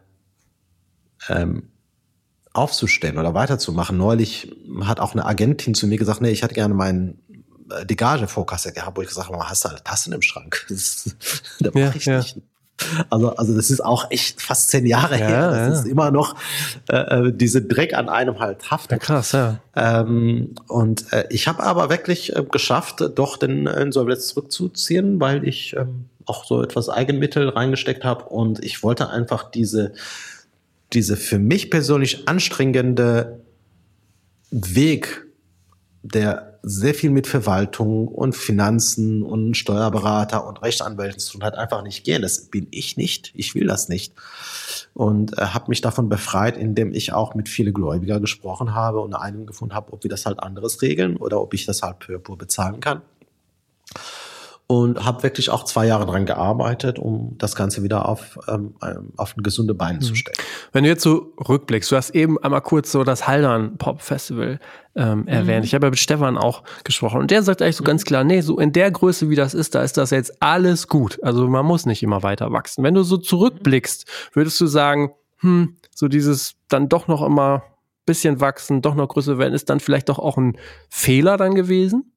ähm, aufzustehen oder weiterzumachen. Neulich hat auch eine Agentin zu mir gesagt, nee, ich hätte gerne meinen äh, die Gage-Vorkasse gehabt, wo ich gesagt habe, hast du alle Tassen im Schrank? Das, das ja, mache ich ja. nicht. Also, also das ist auch echt fast zehn Jahre ja, her. Das ja. ist immer noch äh, diese Dreck an einem halt haftet. Ja, krass, ja. Ähm, und äh, ich habe aber wirklich äh, geschafft, doch den Insolvenz zurückzuziehen, weil ich ähm, auch so etwas Eigenmittel reingesteckt habe und ich wollte einfach diese diese für mich persönlich anstrengende Weg der sehr viel mit Verwaltung und Finanzen und Steuerberater und Rechtsanwälten zu tun hat, einfach nicht gehen. Das bin ich nicht. Ich will das nicht. Und äh, habe mich davon befreit, indem ich auch mit vielen Gläubiger gesprochen habe und eine Einigung gefunden habe, ob wir das halt anderes regeln oder ob ich das halt peu à peu bezahlen kann. Und habe wirklich auch zwei Jahre dran gearbeitet, um das Ganze wieder auf, ähm, auf ein gesunde Beine mhm. zu stellen. Wenn du jetzt so rückblickst, du hast eben einmal kurz so das Haldern Pop Festival ähm, erwähnt. Mhm. Ich habe ja mit Stefan auch gesprochen und der sagt eigentlich so ganz klar, nee, so in der Größe, wie das ist, da ist das jetzt alles gut. Also man muss nicht immer weiter wachsen. Wenn du so zurückblickst, würdest du sagen, hm, so dieses dann doch noch immer bisschen wachsen, doch noch größer werden, ist dann vielleicht doch auch ein Fehler dann gewesen?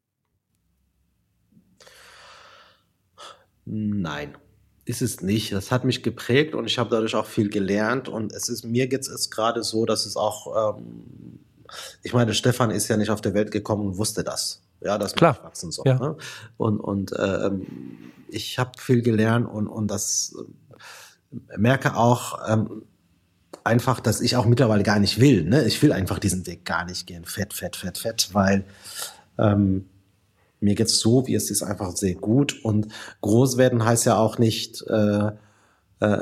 Nein, ist es nicht. Das hat mich geprägt und ich habe dadurch auch viel gelernt. Und es ist mir jetzt ist gerade so, dass es auch, ähm, ich meine, Stefan ist ja nicht auf der Welt gekommen und wusste das, ja, dass man nicht wachsen soll. Ja. Ne? Und und ähm, ich habe viel gelernt und und das äh, merke auch ähm, einfach, dass ich auch mittlerweile gar nicht will. Ne? Ich will einfach diesen Weg gar nicht gehen, fett, fett, fett, fett, weil ähm, mir geht's so, wie es ist, einfach sehr gut. Und groß werden heißt ja auch nicht, äh, äh,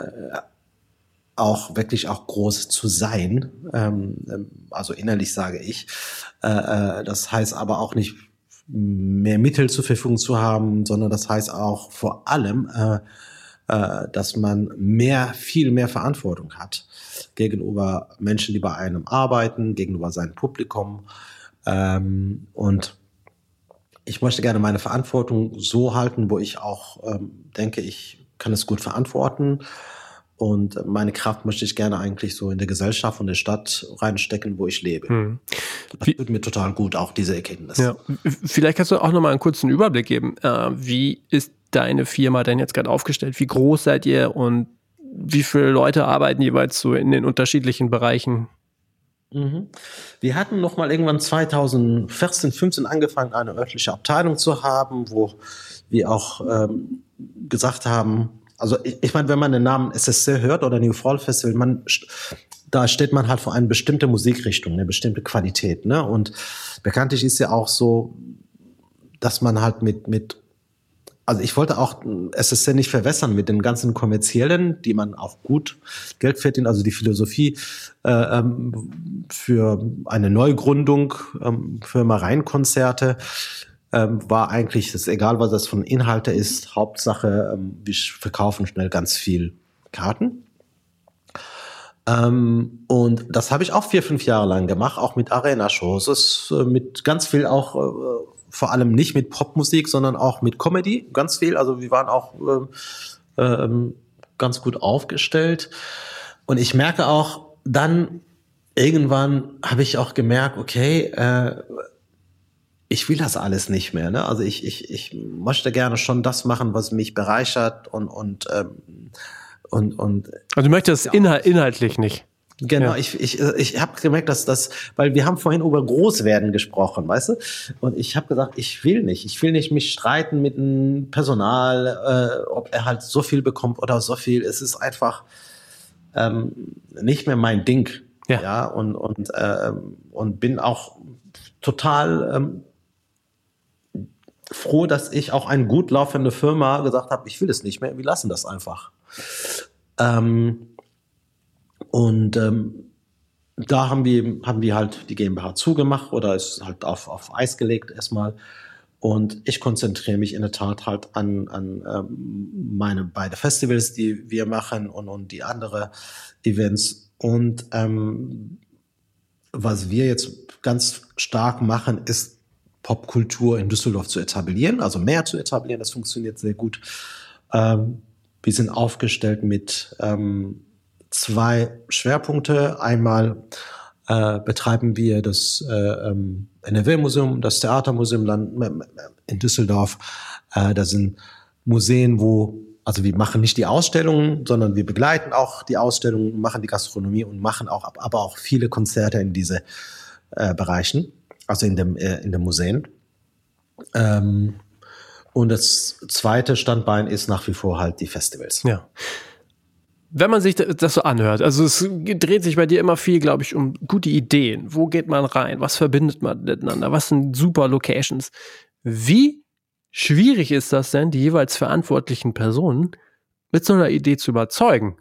auch wirklich auch groß zu sein. Ähm, also innerlich sage ich. Äh, das heißt aber auch nicht, mehr Mittel zur Verfügung zu haben, sondern das heißt auch vor allem, äh, äh, dass man mehr, viel mehr Verantwortung hat gegenüber Menschen, die bei einem arbeiten, gegenüber seinem Publikum. Ähm, und ich möchte gerne meine Verantwortung so halten, wo ich auch ähm, denke, ich kann es gut verantworten. Und meine Kraft möchte ich gerne eigentlich so in der Gesellschaft und der Stadt reinstecken, wo ich lebe. Hm. Das tut mir total gut, auch diese Erkenntnis. Ja. Vielleicht kannst du auch noch mal einen kurzen Überblick geben. Äh, wie ist deine Firma denn jetzt gerade aufgestellt? Wie groß seid ihr und wie viele Leute arbeiten jeweils so in den unterschiedlichen Bereichen? Mhm. Wir hatten noch mal irgendwann zweitausendvierzehn, fünfzehn angefangen, eine örtliche Abteilung zu haben, wo wir auch ähm, gesagt haben, also ich, ich meine, wenn man den Namen S S C hört oder New Fall Festival, man, da steht man halt vor eine bestimmte Musikrichtung, eine bestimmte Qualität, ne? Und bekanntlich ist ja auch so, dass man halt mit mit Also ich wollte auch S S C nicht verwässern mit den ganzen kommerziellen, die man auch gut Geld verdient, also die Philosophie äh, ähm, für eine Neugründung, ähm, für Marienkonzerte, ähm, war eigentlich, das ist egal, was das von Inhalte ist, Hauptsache, ähm, wir verkaufen schnell ganz viel Karten. Ähm, und das habe ich auch vier, fünf Jahre lang gemacht, auch mit Arena-Shows, äh, mit ganz viel auch äh, vor allem nicht mit Popmusik, sondern auch mit Comedy, ganz viel. Also wir waren auch äh, äh, ganz gut aufgestellt. Und ich merke auch, dann irgendwann habe ich auch gemerkt, okay, äh, ich will das alles nicht mehr. Ne? Also ich, ich, ich möchte gerne schon das machen, was mich bereichert und und ähm, und und. Also du möchtest ja, inhalt, inhaltlich nicht. Genau, ja. ich ich ich habe gemerkt, dass das, weil wir haben vorhin über Großwerden gesprochen, weißt du? Und ich habe gesagt, ich will nicht, ich will nicht mich streiten mit dem Personal, äh, ob er halt so viel bekommt oder so viel. Es ist einfach ähm, nicht mehr mein Ding, ja. ja? Und und äh, und bin auch total ähm, froh, dass ich auch eine gut laufende Firma gesagt habe, ich will es nicht mehr, wir lassen das einfach. Ähm, Und ähm, da haben wir, haben wir halt die GmbH zugemacht oder ist halt auf, auf Eis gelegt erstmal. Und ich konzentriere mich in der Tat halt an, an ähm, meine beiden Festivals, die wir machen und, und die anderen Events. Und ähm, was wir jetzt ganz stark machen, ist Popkultur in Düsseldorf zu etablieren, also mehr zu etablieren. Das funktioniert sehr gut. Ähm, wir sind aufgestellt mit ähm, zwei Schwerpunkte. Einmal äh, betreiben wir das äh, ähm, N R W-Museum, das Theatermuseum in Düsseldorf. Äh, das sind Museen, wo, also wir machen nicht die Ausstellungen, sondern wir begleiten auch die Ausstellungen, machen die Gastronomie und machen auch, aber auch viele Konzerte in diese äh, Bereichen, also in dem äh, in den Museen. Ähm, und das zweite Standbein ist nach wie vor halt die Festivals. Ja. Wenn man sich das so anhört, also es dreht sich bei dir immer viel, glaube ich, um gute Ideen. Wo geht man rein? Was verbindet man miteinander? Was sind super Locations? Wie schwierig ist das denn, die jeweils verantwortlichen Personen mit so einer Idee zu überzeugen?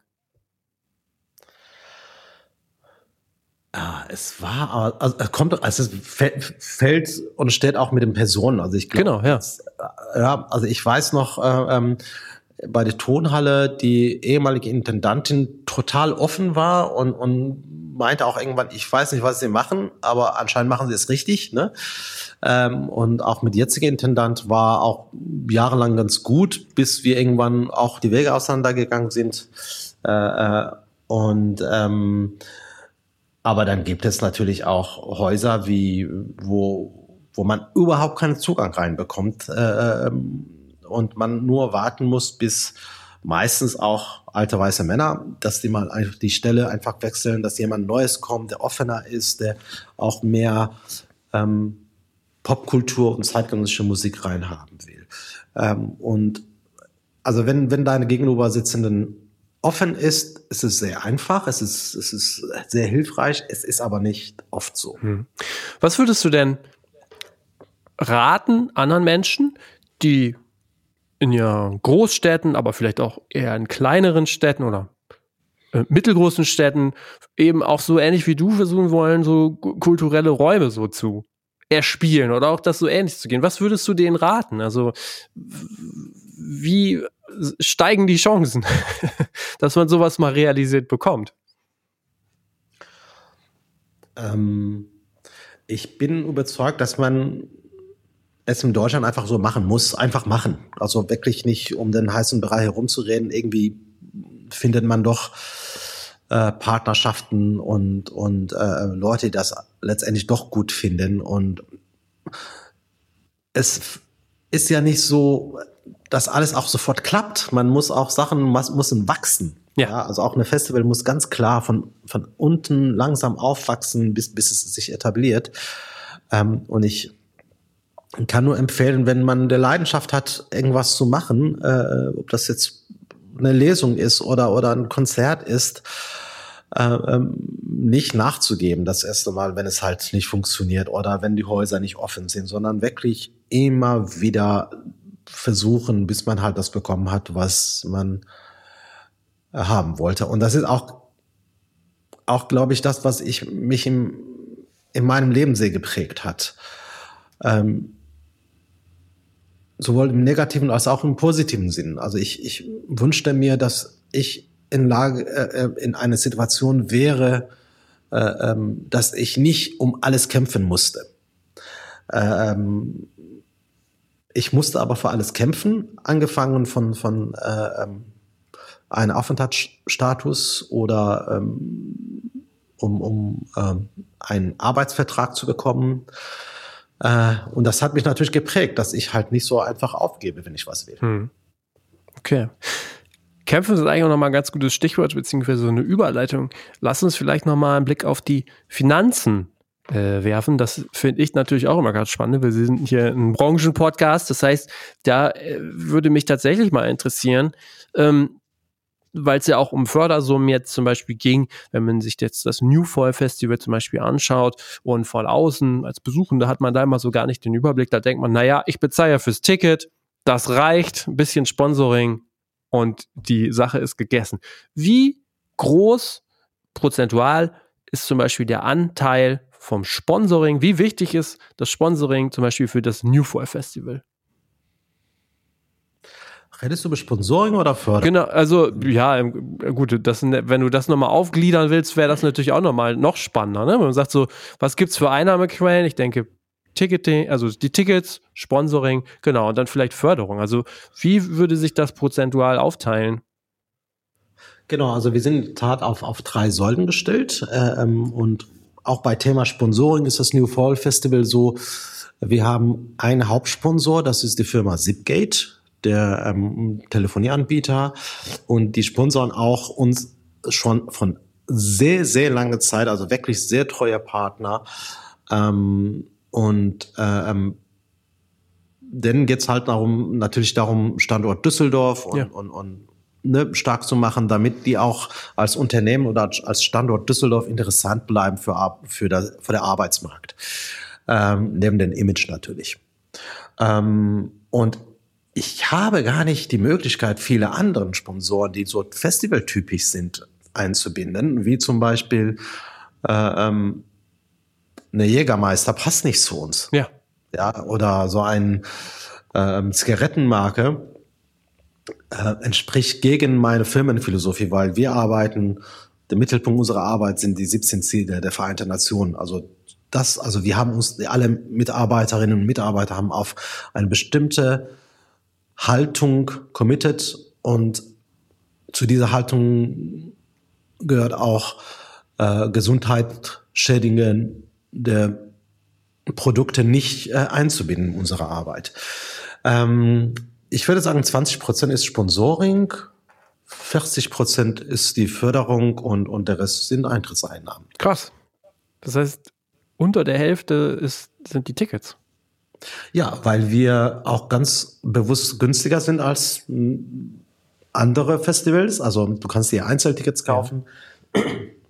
Ja, es war, also es kommt, also es fällt und steht auch mit den Personen. Also ich glaube, genau, ja. Jetzt, ja, also ich weiß noch, äh, ähm, bei der Tonhalle die ehemalige Intendantin total offen war und, und meinte auch irgendwann, ich weiß nicht, was sie machen, aber anscheinend machen sie es richtig, ne? Ähm, und auch mit jetziger Intendant war auch jahrelang ganz gut, bis wir irgendwann auch die Wege auseinandergegangen sind. Äh, äh, und ähm, aber dann gibt es natürlich auch Häuser, wie wo wo man überhaupt keinen Zugang reinbekommt. Äh, und man nur warten muss, bis meistens auch alte weiße Männer, dass die mal einfach die Stelle einfach wechseln, dass jemand Neues kommt, der offener ist, der auch mehr ähm, Popkultur und zeitgenössische Musik reinhaben will. Ähm, und also wenn, wenn deine Gegenübersitzenden offen ist, ist es sehr einfach, es ist, es ist sehr hilfreich, es ist aber nicht oft so. Hm. Was würdest du denn raten anderen Menschen, die in ja Großstädten, aber vielleicht auch eher in kleineren Städten oder äh, mittelgroßen Städten eben auch so ähnlich wie du versuchen wollen, so k- kulturelle Räume so zu erspielen oder auch das so ähnlich zu gehen? Was würdest du denen raten? Also w- wie steigen die Chancen, dass man sowas mal realisiert bekommt? Ähm, ich bin überzeugt, dass man es in Deutschland einfach so machen muss, einfach machen. Also wirklich nicht um den heißen Brei herumzureden. Irgendwie findet man doch äh, Partnerschaften und, und äh, Leute, die das letztendlich doch gut finden. Und es ist ja nicht so, dass alles auch sofort klappt. Man muss auch Sachen, muss, müssen wachsen. Ja. Ja, also auch ein Festival muss ganz klar von, von unten langsam aufwachsen, bis, bis es sich etabliert. Ähm, und ich kann nur empfehlen, wenn man der Leidenschaft hat, irgendwas zu machen, äh, ob das jetzt eine Lesung ist oder, oder ein Konzert ist, äh, ähm, nicht nachzugeben das erste Mal, wenn es halt nicht funktioniert oder wenn die Häuser nicht offen sind, sondern wirklich immer wieder versuchen, bis man halt das bekommen hat, was man äh, haben wollte. Und das ist auch, auch glaube ich, das, was ich mich im, in meinem Leben sehr geprägt hat. Ähm, sowohl im negativen als auch im positiven Sinn. Also ich, ich wünschte mir, dass ich in Lage, äh, in einer Situation wäre, äh, ähm, dass ich nicht um alles kämpfen musste. Ähm, ich musste aber für alles kämpfen, angefangen von, von äh, ähm, einem Aufenthaltsstatus oder ähm, um, um ähm, einen Arbeitsvertrag zu bekommen. Äh, und das hat mich natürlich geprägt, dass ich halt nicht so einfach aufgebe, wenn ich was will. Hm. Okay. Kämpfen ist eigentlich auch nochmal ein ganz gutes Stichwort, beziehungsweise so eine Überleitung. Lass uns vielleicht nochmal einen Blick auf die Finanzen äh, werfen. Das finde ich natürlich auch immer ganz spannend, weil Sie sind hier ein Branchenpodcast. Das heißt, da äh, würde mich tatsächlich mal interessieren, ähm, weil es ja auch um Fördersummen jetzt zum Beispiel ging, wenn man sich jetzt das New Fall Festival zum Beispiel anschaut und von außen als Besuchender hat man da immer so gar nicht den Überblick. Da denkt man, naja, ich bezahle ja fürs Ticket, das reicht, ein bisschen Sponsoring und die Sache ist gegessen. Wie groß prozentual ist zum Beispiel der Anteil vom Sponsoring? Wie wichtig ist das Sponsoring zum Beispiel für das New Fall Festival? Redest du über Sponsoring oder Förderung? Genau, also ja, gut, das, wenn du das nochmal aufgliedern willst, wäre das natürlich auch nochmal noch spannender, ne? Wenn man sagt so, was gibt's für Einnahmequellen? Ich denke, Ticketing, also die Tickets, Sponsoring, genau, und dann vielleicht Förderung. Also wie würde sich das prozentual aufteilen? Genau, also wir sind in der Tat auf, auf drei Säulen gestellt. Ähm, und auch bei Thema Sponsoring ist das New Fall Festival so, wir haben einen Hauptsponsor, das ist die Firma Zipgate, der ähm, Telefonieanbieter, und die sponsoren auch uns schon von sehr, sehr langer Zeit, also wirklich sehr treuer Partner. Ähm, und ähm, dann geht's halt darum, natürlich darum, Standort Düsseldorf und, Ja. und, und ne, stark zu machen, damit die auch als Unternehmen oder als Standort Düsseldorf interessant bleiben für, für, der, für den Arbeitsmarkt. Ähm, neben dem Image natürlich. Ähm, und ich habe gar nicht die Möglichkeit, viele andere Sponsoren, die so festivaltypisch sind, einzubinden, wie zum Beispiel äh, ähm, eine Jägermeister passt nicht zu uns. Ja. Ja, oder so ein ähm, Zigarettenmarke äh, entspricht gegen meine Firmenphilosophie, weil wir arbeiten, der Mittelpunkt unserer Arbeit sind die siebzehn Ziele der Vereinten Nationen. Also das, also wir haben uns, alle Mitarbeiterinnen und Mitarbeiter haben auf eine bestimmte Haltung committed und zu dieser Haltung gehört auch äh, gesundheitsschädigende Produkte nicht äh, einzubinden in unsere Arbeit. Ähm, ich würde sagen, zwanzig Prozent ist Sponsoring, vierzig Prozent ist die Förderung und, und der Rest sind Eintrittseinnahmen. Krass. Das heißt, unter der Hälfte ist, sind die Tickets. Ja, weil wir auch ganz bewusst günstiger sind als m, andere Festivals. Also du kannst dir Einzeltickets kaufen. Ja.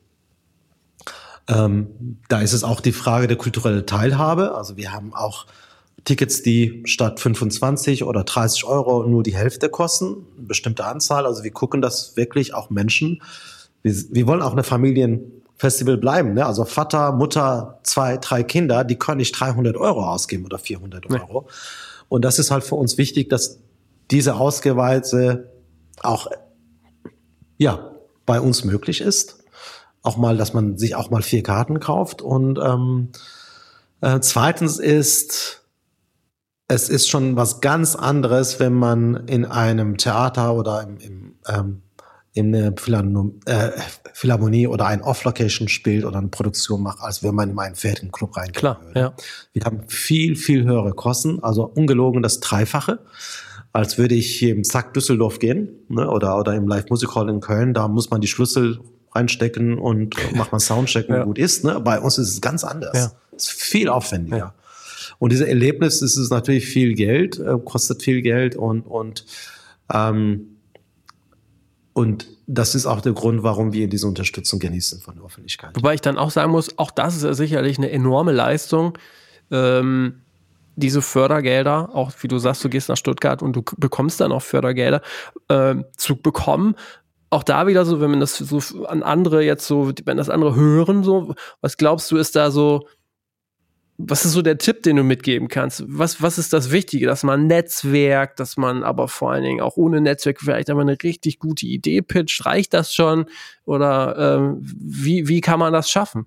ähm, da ist es auch die Frage der kulturellen Teilhabe. Also wir haben auch Tickets, die statt fünfundzwanzig oder dreißig Euro nur die Hälfte kosten, eine bestimmte Anzahl. Also wir gucken, dass wirklich auch Menschen, wir, wir wollen auch eine Familienfestival bleiben, ne? Also Vater, Mutter, zwei, drei Kinder, die können nicht dreihundert Euro ausgeben oder vierhundert Euro. Nee. Und das ist halt für uns wichtig, dass diese Ausgeweise auch, ja, bei uns möglich ist. Auch mal, dass man sich auch mal vier Karten kauft. Und ähm, äh, zweitens ist, es ist schon was ganz anderes, wenn man in einem Theater oder im, im, ähm, in einer Philharmonie, äh, Philharmonie oder ein Off-Location spielt oder eine Produktion macht, als wenn man in einen fertigen Club reingeht. Klar, würde. Ja. Wir haben viel, viel höhere Kosten, also ungelogen das Dreifache, als würde ich hier im Zack Düsseldorf gehen, ne, oder, oder im Live Music Hall in Köln. Da muss man die Schlüssel reinstecken und macht man Soundcheck und ja. gut ist. Ne? Bei uns ist es ganz anders. Ja. Es ist viel aufwendiger. Ja. Und dieses Erlebnis ist es natürlich viel Geld, äh, kostet viel Geld und und ähm, und das ist auch der Grund, warum wir diese Unterstützung genießen von der Öffentlichkeit. Wobei ich dann auch sagen muss, auch das ist ja sicherlich eine enorme Leistung, ähm, diese Fördergelder, auch wie du sagst, du gehst nach Stuttgart und du bekommst dann auch Fördergelder, äh, zu bekommen. Auch da wieder so, wenn man das so an andere jetzt so, wenn das andere hören, so, was glaubst du, ist da so, was ist so der Tipp, den du mitgeben kannst? Was, was ist das Wichtige? Dass man Netzwerk, dass man aber vor allen Dingen auch ohne Netzwerk vielleicht aber eine richtig gute Idee pitcht. Reicht das schon? Oder ähm, wie, wie kann man das schaffen?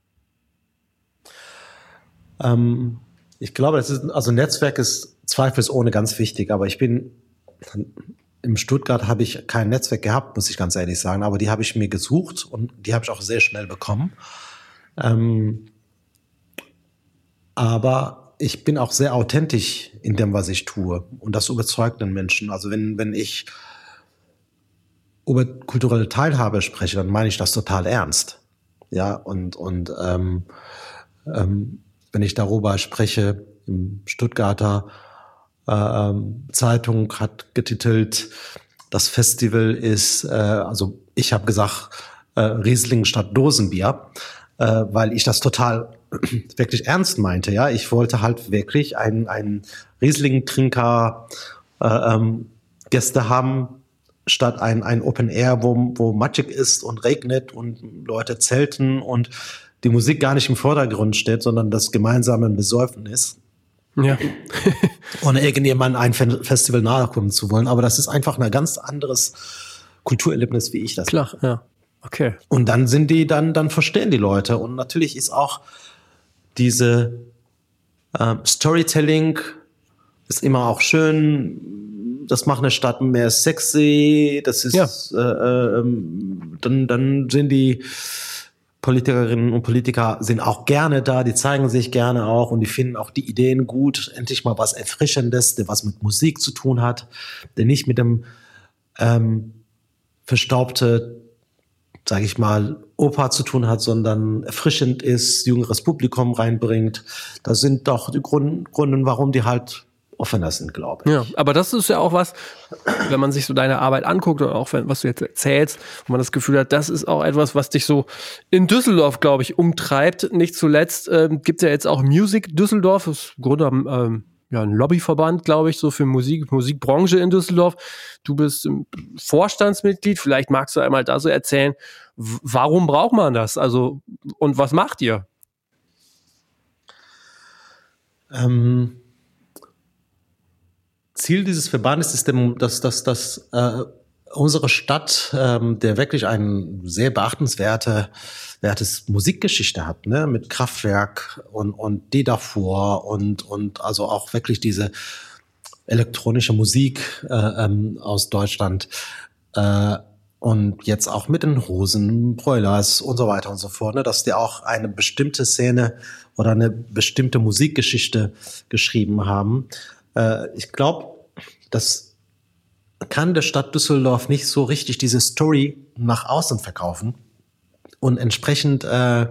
Ähm, ich glaube, das ist, also Netzwerk ist zweifelsohne ganz wichtig, aber ich bin, in Stuttgart habe ich kein Netzwerk gehabt, muss ich ganz ehrlich sagen, aber die habe ich mir gesucht und die habe ich auch sehr schnell bekommen. Ähm, Aber ich bin auch sehr authentisch in dem, was ich tue. Und das überzeugt den Menschen. Also wenn, wenn ich über kulturelle Teilhabe spreche, dann meine ich das total ernst. Ja, und, und ähm, ähm, wenn ich darüber spreche, im Stuttgarter äh, Zeitung hat getitelt, das Festival ist, äh, also ich habe gesagt, äh, Riesling statt Dosenbier, äh, weil ich das total wirklich ernst meinte, ja. Ich wollte halt wirklich einen, einen Riesling-Trinker äh, ähm, Gäste haben, statt ein, ein Open Air, wo, wo matschig ist und regnet und Leute zelten und die Musik gar nicht im Vordergrund steht, sondern das gemeinsame Besäufnis. Ja. Ohne irgendjemandem ein Festival nachkommen zu wollen. Aber das ist einfach ein ganz anderes Kulturerlebnis, wie ich das Klar, mache. ja. Okay. Und dann sind die, dann, dann verstehen die Leute. Und natürlich ist auch diese äh, Storytelling ist immer auch schön. Das macht eine Stadt mehr sexy. Das ist, ja. äh, äh, dann, dann sind die Politikerinnen und Politiker sind auch gerne da. Die zeigen sich gerne auch und die finden auch die Ideen gut. Endlich mal was Erfrischendes, der was mit Musik zu tun hat, der nicht mit dem ähm, verstaubte, sage ich mal, Oper zu tun hat, sondern erfrischend ist, jüngeres Publikum reinbringt. Das sind doch die Gründe, Gründe, warum die halt offener sind, glaube ich. Ja, aber das ist ja auch was, wenn man sich so deine Arbeit anguckt oder auch wenn, was du jetzt erzählst, wo man das Gefühl hat, das ist auch etwas, was dich so in Düsseldorf, glaube ich, umtreibt. Nicht zuletzt ähm, gibt es ja jetzt auch Music Düsseldorf, das ist im Grunde ähm, ja, ein Lobbyverband, glaube ich, so für Musik, Musikbranche in Düsseldorf. Du bist Vorstandsmitglied, vielleicht magst du einmal da so erzählen, w- warum braucht man das? Also, und was macht ihr? Ähm, Ziel dieses Verbandes ist, dass, dass, dass äh, unsere Stadt, ähm, der wirklich ein sehr beachtenswerte wertes Musikgeschichte hat, ne, mit Kraftwerk und und die davor und und also auch wirklich diese elektronische Musik äh, ähm, aus Deutschland äh, und jetzt auch mit den Hosen, Broilers und so weiter und so fort, ne, dass die auch eine bestimmte Szene oder eine bestimmte Musikgeschichte geschrieben haben. Äh, ich glaube, das kann der Stadt Düsseldorf nicht so richtig diese Story nach außen verkaufen. Und entsprechend äh,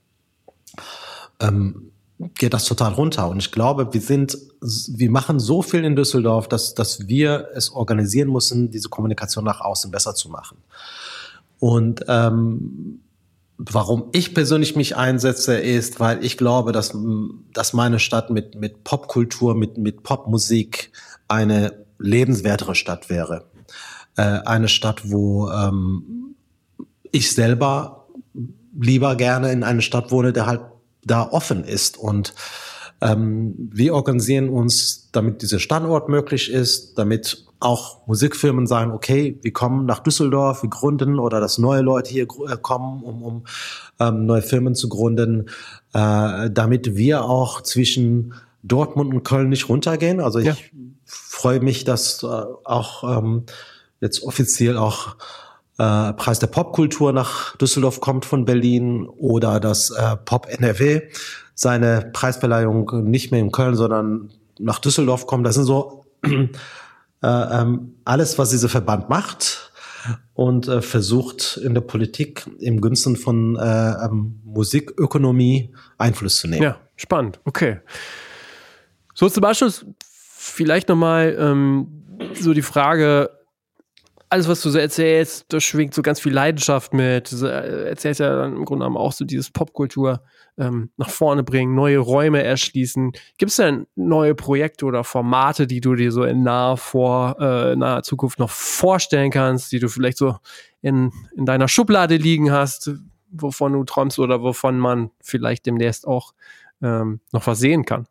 ähm, geht das total runter. Und ich glaube, wir sind, wir machen so viel in Düsseldorf, dass, dass wir es organisieren müssen, diese Kommunikation nach außen besser zu machen. Und ähm, warum ich persönlich mich einsetze, ist, weil ich glaube, dass, dass meine Stadt mit, mit Popkultur, mit, mit Popmusik eine lebenswertere Stadt wäre. Äh, eine Stadt, wo ähm, ich selber lieber gerne in einer Stadt wohne, der halt da offen ist. Und ähm, wir organisieren uns, damit dieser Standort möglich ist, damit auch Musikfirmen sagen, okay, wir kommen nach Düsseldorf, wir gründen, oder dass neue Leute hier kommen, um, um ähm, neue Firmen zu gründen, äh, damit wir auch zwischen Dortmund und Köln nicht runtergehen. Also ich ja. freue mich, dass äh, auch ähm, jetzt offiziell auch Äh, Preis der Popkultur nach Düsseldorf kommt von Berlin, oder dass äh, Pop N R W seine Preisverleihung nicht mehr in Köln, sondern nach Düsseldorf kommt. Das sind so äh, ähm, alles, was dieser Verband macht und äh, versucht in der Politik im Gunsten von äh, ähm, Musikökonomie Einfluss zu nehmen. Ja, spannend. Okay. So zum Abschluss vielleicht nochmal ähm, so die Frage, alles, was du so erzählst, da schwingt so ganz viel Leidenschaft mit. Du erzählst ja dann im Grunde genommen auch so dieses Popkultur ähm, nach vorne bringen, neue Räume erschließen. Gibt es denn neue Projekte oder Formate, die du dir so in naher, vor, äh, naher Zukunft noch vorstellen kannst, die du vielleicht so in, in deiner Schublade liegen hast, wovon du träumst oder wovon man vielleicht demnächst auch ähm, noch was sehen kann?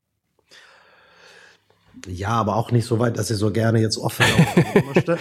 Ja, aber auch nicht so weit, dass ich so gerne jetzt offen aufnehmen möchte.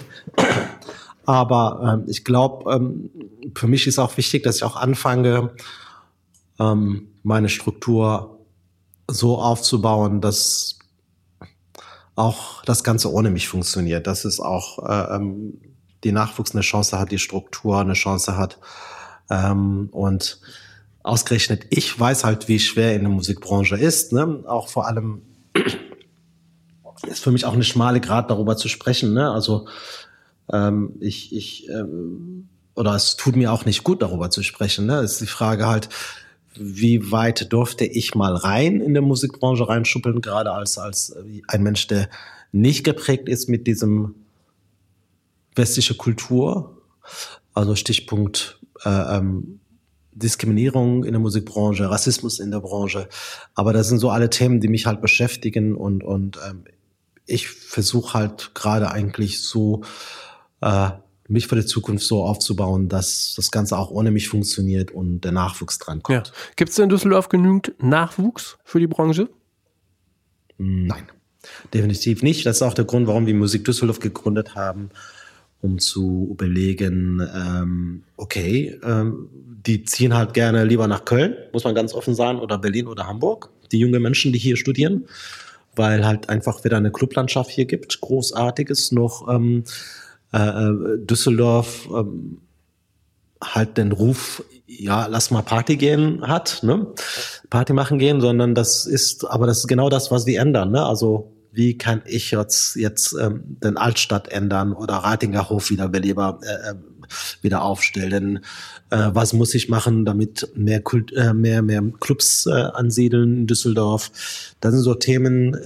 Aber ähm, ich glaube, ähm, für mich ist auch wichtig, dass ich auch anfange, ähm, meine Struktur so aufzubauen, dass auch das Ganze ohne mich funktioniert. Dass es auch äh, ähm, die Nachwuchs eine Chance hat, die Struktur eine Chance hat. Ähm, und ausgerechnet ich weiß halt, wie schwer in der Musikbranche ist, ne? Auch vor allem ist für mich auch eine schmale Grat, darüber zu sprechen, ne? Also ähm, ich, ich ähm, oder es tut mir auch nicht gut, darüber zu sprechen, ne? Es ist die Frage halt, wie weit durfte ich mal rein in der Musikbranche reinschuppeln, gerade als als ein Mensch, der nicht geprägt ist mit diesem westliche Kultur, also Stichpunkt äh, ähm, Diskriminierung in der Musikbranche, Rassismus in der Branche, aber das sind so alle Themen, die mich halt beschäftigen, und und ähm, ich versuche halt gerade eigentlich so, äh, mich für die Zukunft so aufzubauen, dass das Ganze auch ohne mich funktioniert und der Nachwuchs drankommt. Ja. Gibt es in Düsseldorf genügend Nachwuchs für die Branche? Nein, definitiv nicht. Das ist auch der Grund, warum wir Musik Düsseldorf gegründet haben, um zu überlegen, ähm, okay, ähm, die ziehen halt gerne lieber nach Köln, muss man ganz offen sagen, oder Berlin oder Hamburg, die jungen Menschen, die hier studieren, weil halt einfach wieder eine Clublandschaft hier gibt, großartiges, noch ähm, äh, Düsseldorf ähm, halt den Ruf, ja, lass mal Party gehen hat, ne? Party machen gehen, sondern das ist, aber das ist genau das, was wir ändern, ne? Also wie kann ich jetzt jetzt ähm, den Altstadt ändern oder Ratinger Hof wieder belebbar äh, wieder aufstellen? Äh, was muss ich machen, damit mehr Kult, äh, mehr mehr Clubs äh, ansiedeln in Düsseldorf? Das sind so Themen, äh,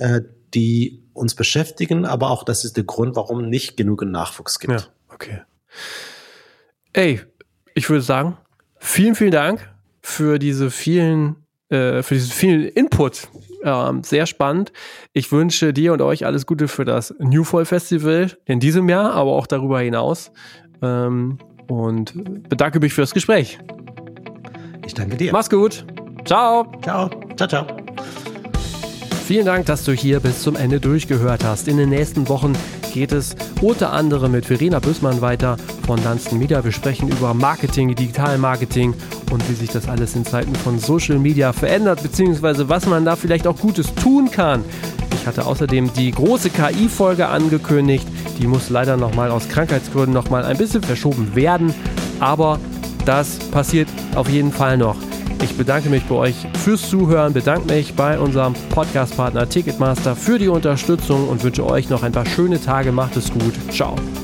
die uns beschäftigen, aber auch das ist der Grund, warum nicht genug Nachwuchs gibt. Ja, okay. Ey, ich würde sagen, vielen, vielen Dank für diese vielen, äh, für diesen vielen Input. Ähm, sehr spannend. Ich wünsche dir und euch alles Gute für das New Fall Festival in diesem Jahr, aber auch darüber hinaus. Ähm, und bedanke mich für das Gespräch. Ich danke dir. Mach's gut. Ciao. Ciao. Ciao, ciao. Vielen Dank, dass du hier bis zum Ende durchgehört hast. In den nächsten Wochen geht es unter anderem mit Verena Büssmann weiter von Dunstan Media. Wir sprechen über Marketing, Digital-Marketing und wie sich das alles in Zeiten von Social Media verändert, beziehungsweise was man da vielleicht auch Gutes tun kann. Ich hatte außerdem die große K I-Folge angekündigt. Die muss leider nochmal aus Krankheitsgründen nochmal ein bisschen verschoben werden. Aber das passiert auf jeden Fall noch. Ich bedanke mich bei euch fürs Zuhören, bedanke mich bei unserem Podcast-Partner Ticketmaster für die Unterstützung und wünsche euch noch ein paar schöne Tage. Macht es gut. Ciao.